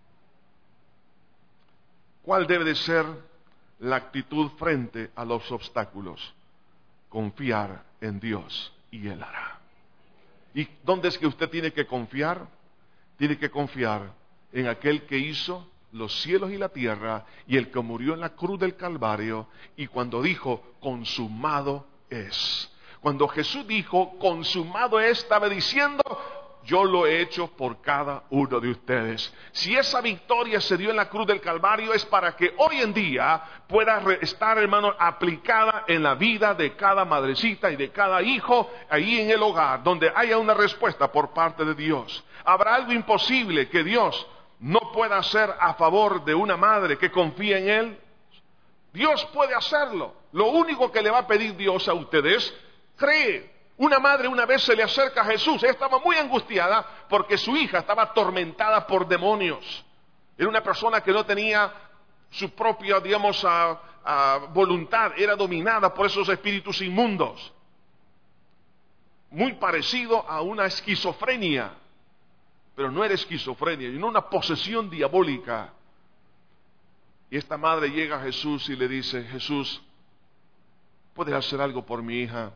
¿Cuál debe de ser la actitud frente a los obstáculos? Confiar en Dios y Él hará. ¿Y dónde es que usted tiene que confiar? Tiene que confiar en aquel que hizo los cielos y la tierra, y el que murió en la cruz del Calvario, y cuando dijo: consumado es. Cuando Jesús dijo: consumado es, estaba diciendo: yo lo he hecho por cada uno de ustedes. Si esa victoria se dio en la cruz del Calvario, es para que hoy en día pueda estar, hermano, aplicada en la vida de cada madrecita y de cada hijo, ahí en el hogar, donde haya una respuesta por parte de Dios. ¿Habrá algo imposible que Dios no pueda hacer a favor de una madre que confía en Él? Dios puede hacerlo. Lo único que le va a pedir Dios a ustedes: cree. Una madre una vez se le acerca a Jesús. Ella estaba muy angustiada porque su hija estaba atormentada por demonios. Era una persona que no tenía su propia, digamos, voluntad. Era dominada por esos espíritus inmundos. Muy parecido a una esquizofrenia. Pero no era esquizofrenia, sino una posesión diabólica. Y esta madre llega a Jesús y le dice: Jesús, ¿puedes hacer algo por mi hija?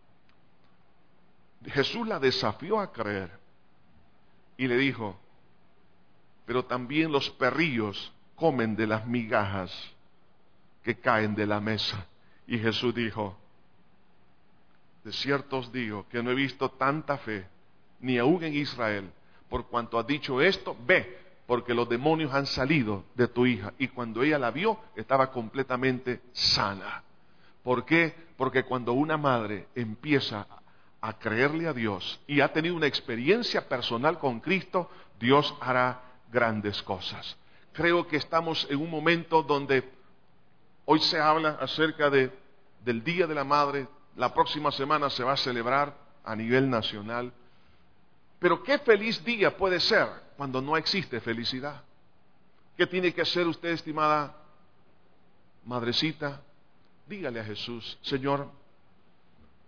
Jesús la desafió a creer y le dijo: pero también los perrillos comen de las migajas que caen de la mesa. Y Jesús dijo: de cierto os digo que no he visto tanta fe, ni aún en Israel. Por cuanto has dicho esto, ve, porque los demonios han salido de tu hija. Y cuando ella la vio, estaba completamente sana. ¿Por qué? Porque cuando una madre empieza a creerle a Dios y ha tenido una experiencia personal con Cristo, Dios hará grandes cosas. Creo que estamos en un momento donde hoy se habla acerca del Día de la Madre. La próxima semana se va a celebrar a nivel nacional. Pero qué feliz día puede ser cuando no existe felicidad. ¿Qué tiene que hacer usted, estimada madrecita? Dígale a Jesús: Señor,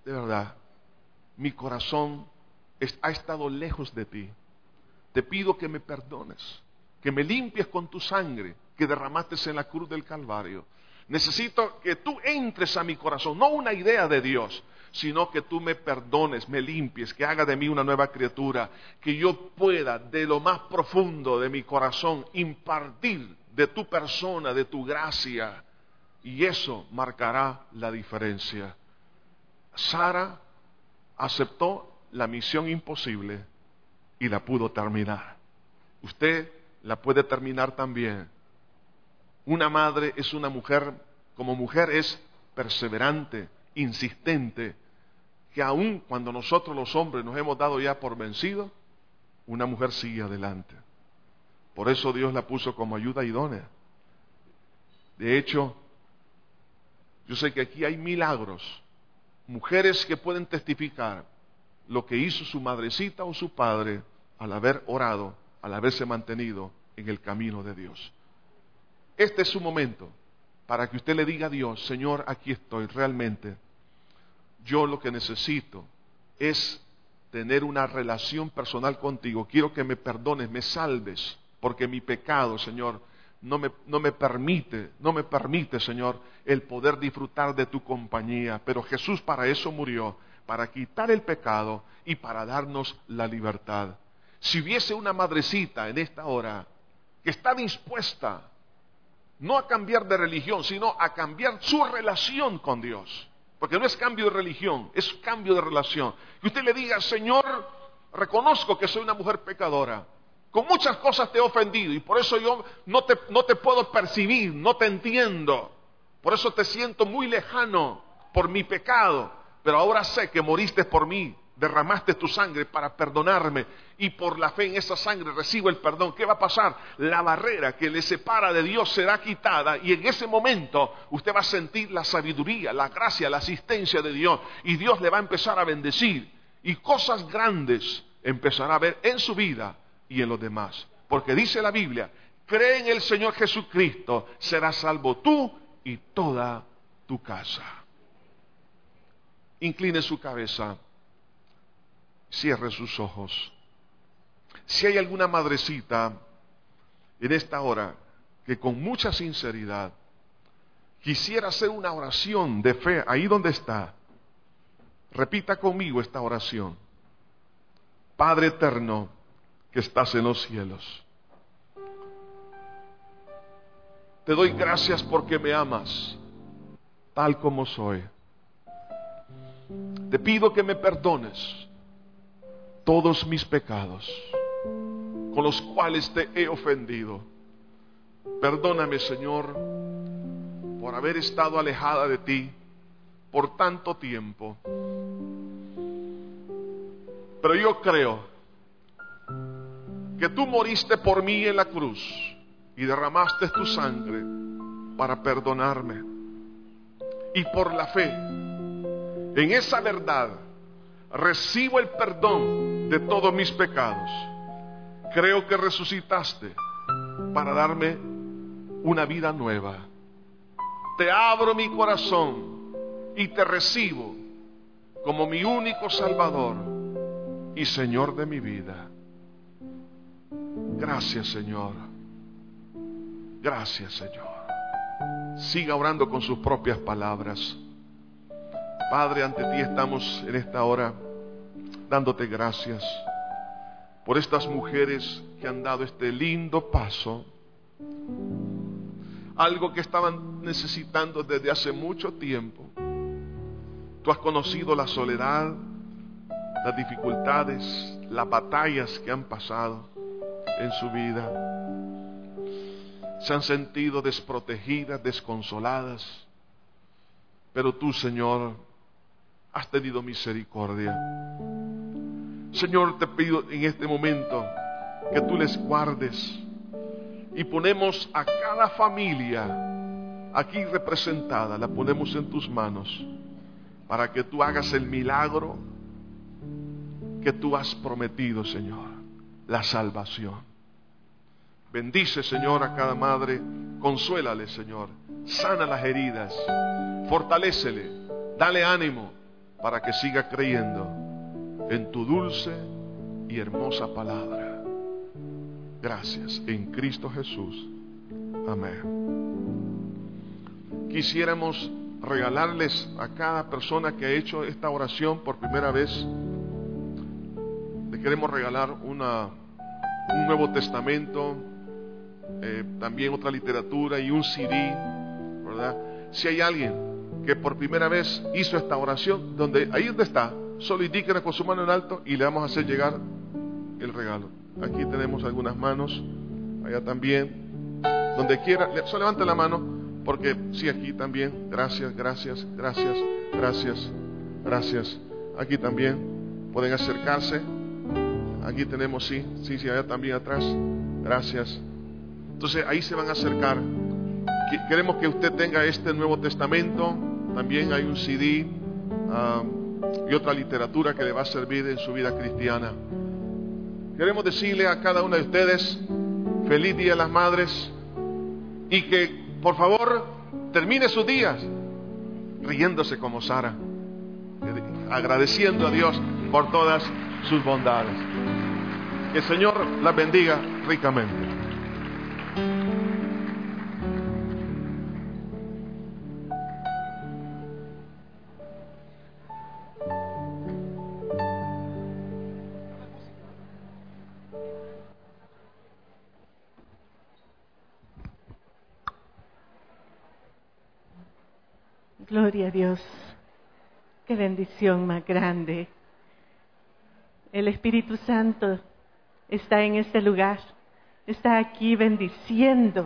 de verdad, mi corazón ha estado lejos de ti. Te pido que me perdones, que me limpies con tu sangre que derramaste en la cruz del Calvario. Necesito que tú entres a mi corazón, no una idea de Dios, sino que tú me perdones, me limpies, que haga de mí una nueva criatura, que yo pueda de lo más profundo de mi corazón impartir de tu persona, de tu gracia, y eso marcará la diferencia. Sara aceptó la misión imposible y la pudo terminar. Usted la puede terminar también. Una madre es una mujer, como mujer es perseverante, insistente, que aun cuando nosotros los hombres nos hemos dado ya por vencidos, una mujer sigue adelante. Por eso Dios la puso como ayuda idónea. De hecho, yo sé que aquí hay milagros, mujeres que pueden testificar lo que hizo su madrecita o su padre al haber orado, al haberse mantenido en el camino de Dios. Este es su momento para que usted le diga a Dios: Señor, aquí estoy realmente. Yo lo que necesito es tener una relación personal contigo. Quiero que me perdones, me salves, porque mi pecado, Señor, no me permite, Señor, el poder disfrutar de tu compañía. Pero Jesús para eso murió, para quitar el pecado y para darnos la libertad. Si hubiese una madrecita en esta hora que está dispuesta no a cambiar de religión, sino a cambiar su relación con Dios, porque no es cambio de religión, es cambio de relación, que usted le diga: Señor, reconozco que soy una mujer pecadora, con muchas cosas te he ofendido y por eso yo no te puedo percibir, no te entiendo, por eso te siento muy lejano por mi pecado, pero ahora sé que moriste por mí, derramaste tu sangre para perdonarme y por la fe en esa sangre recibo el perdón. ¿Qué va a pasar? La barrera que le separa de Dios será quitada y en ese momento usted va a sentir la sabiduría, la gracia, la asistencia de Dios y Dios le va a empezar a bendecir y cosas grandes empezará a ver en su vida y en los demás. Porque dice la Biblia: cree en el Señor Jesucristo, serás salvo tú y toda tu casa. Incline su cabeza. Cierre sus ojos. Si hay alguna madrecita en esta hora que con mucha sinceridad quisiera hacer una oración de fe ahí donde está, repita conmigo esta oración. Padre eterno que estás en los cielos, te doy gracias porque me amas tal como soy. Te pido que me perdones todos mis pecados con los cuales te he ofendido. Perdóname, Señor, por haber estado alejada de ti por tanto tiempo. Pero yo creo que tú moriste por mí en la cruz y derramaste tu sangre para perdonarme. Y por la fe en esa verdad recibo el perdón de todos mis pecados. Creo que resucitaste para darme una vida nueva. Te abro mi corazón y te recibo como mi único Salvador y Señor de mi vida. Gracias, Señor. Gracias, Señor. Siga orando con sus propias palabras. Padre, ante ti estamos en esta hora dándote gracias por estas mujeres que han dado este lindo paso, algo que estaban necesitando desde hace mucho tiempo. Tú has conocido la soledad, las dificultades, las batallas que han pasado en su vida. Se han sentido desprotegidas, desconsoladas, pero tú, Señor, has tenido misericordia. Señor, te pido en este momento que tú les guardes y ponemos a cada familia aquí representada, la ponemos en tus manos para que tú hagas el milagro que tú has prometido, Señor, la salvación. Bendice, Señor, a cada madre, consuélale, Señor, sana las heridas, fortalécele, dale ánimo para que siga creyendo en tu dulce y hermosa palabra. Gracias en Cristo Jesús. Amén. Quisiéramos regalarles a cada persona que ha hecho esta oración por primera vez, le queremos regalar un Nuevo Testamento, también otra literatura y un CD, ¿verdad? Si hay alguien que por primera vez hizo esta oración, ahí donde está, solo indíquenos con su mano en alto y le vamos a hacer llegar el regalo. Aquí tenemos algunas manos, allá también, donde quiera, solo levante la mano, porque sí, aquí también, gracias, gracias, gracias, gracias, gracias. Aquí también pueden acercarse. Aquí tenemos, sí, allá también atrás. Gracias. Entonces ahí se van a acercar. Queremos que usted tenga este Nuevo Testamento. También hay un CD y otra literatura que le va a servir en su vida cristiana. Queremos decirle a cada una de ustedes feliz Día de las Madres, y que por favor termine sus días riéndose como Sara, agradeciendo a Dios por todas sus bondades. Que el Señor las bendiga ricamente. Gloria a Dios. Qué bendición más grande. El Espíritu Santo está en este lugar, está aquí bendiciendo.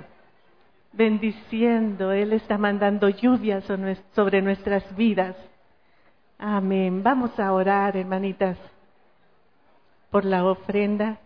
Él está mandando lluvias sobre nuestras vidas. Amén. Vamos a orar, hermanitas, por la ofrenda.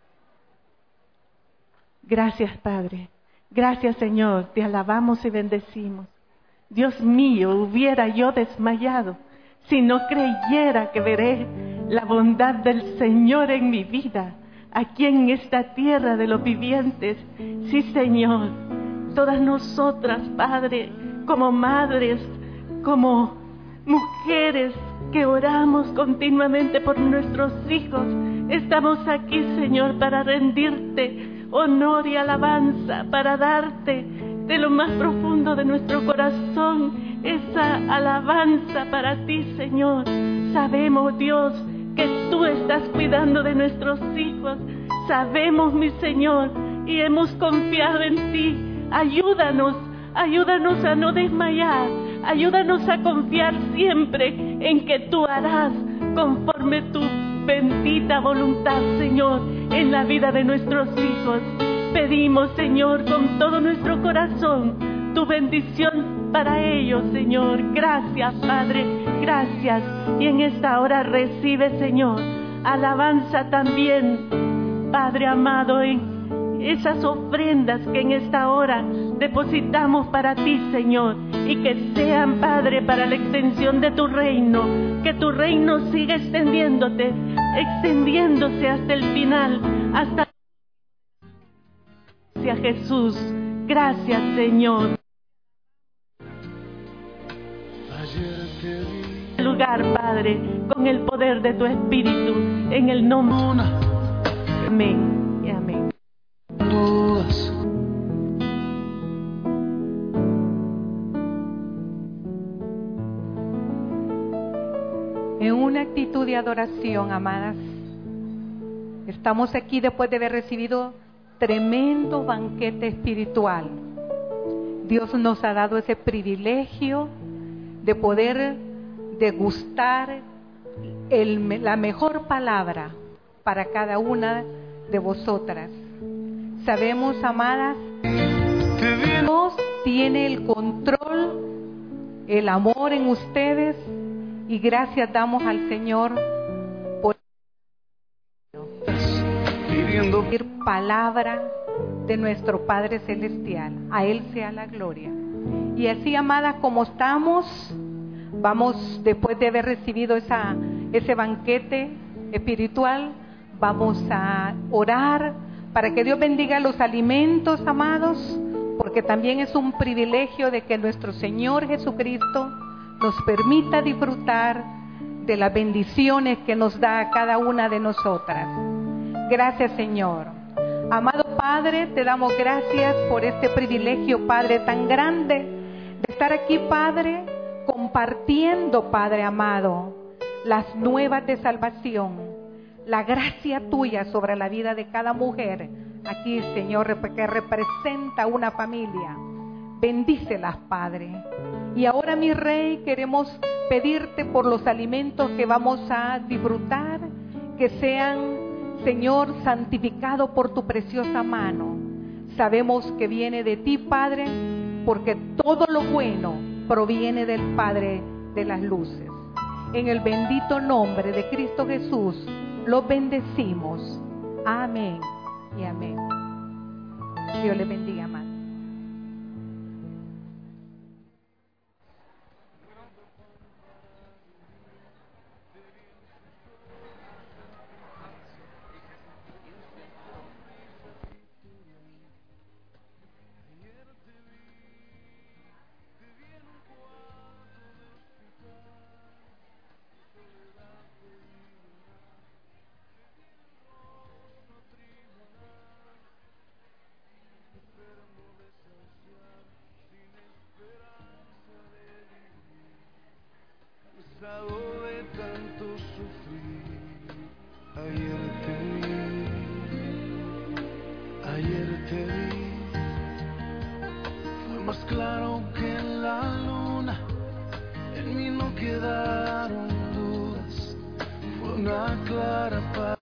Gracias, Padre. Gracias, Señor. Te alabamos y bendecimos. Dios mío, hubiera yo desmayado si no creyera que veré la bondad del Señor en mi vida, aquí en esta tierra de los vivientes. Sí, Señor, todas nosotras, Padre, como madres, como mujeres que oramos continuamente por nuestros hijos, estamos aquí, Señor, para rendirte honor y alabanza, para darte de lo más profundo de nuestro corazón esa alabanza para ti, Señor. Sabemos, Dios, que tú estás cuidando de nuestros hijos. Sabemos, mi Señor, y hemos confiado en ti. Ayúdanos a no desmayar. Ayúdanos a confiar siempre en que tú harás conforme tu bendita voluntad, Señor, en la vida de nuestros hijos. Pedimos, Señor, con todo nuestro corazón, tu bendición para ellos, Señor. Gracias, Padre, gracias. Y en esta hora recibe, Señor, alabanza también, Padre amado, en esas ofrendas que en esta hora depositamos para ti, Señor, y que sean, Padre, para la extensión de tu reino, que tu reino siga extendiéndose hasta el final, hasta Jesús. Gracias, Señor. En lugar, Padre, con el poder de tu Espíritu, en el nombre. Amén y amén. En una actitud de adoración, amadas, estamos aquí después de haber recibido tremendo banquete espiritual. Dios nos ha dado ese privilegio de poder degustar la mejor palabra para cada una de vosotras. Sabemos, amadas, Dios tiene el control, el amor en ustedes, y gracias damos al Señor por palabra de nuestro Padre Celestial. A Él sea la gloria. Y así, amadas, como estamos, vamos, después de haber recibido ese banquete espiritual, vamos a orar para que Dios bendiga los alimentos, amados, porque también es un privilegio de que nuestro Señor Jesucristo nos permita disfrutar de las bendiciones que nos da a cada una de nosotras. Gracias, Señor. Amado Padre, te damos gracias por este privilegio, Padre, tan grande de estar aquí, Padre, compartiendo, Padre amado, las nuevas de salvación, la gracia tuya sobre la vida de cada mujer aquí, Señor, que representa una familia. Bendícelas, Padre. Y ahora, mi Rey, queremos pedirte por los alimentos que vamos a disfrutar, que sean, Señor, santificados por tu preciosa mano. Sabemos que viene de ti, Padre, porque todo lo bueno proviene del Padre de las luces. En el bendito nombre de Cristo Jesús, los bendecimos. Amén y amén. Dios les bendiga, amado. De tanto sufrir, ayer te vi, fue más claro que la luna, en mí no quedaron dudas, fue una clara paz.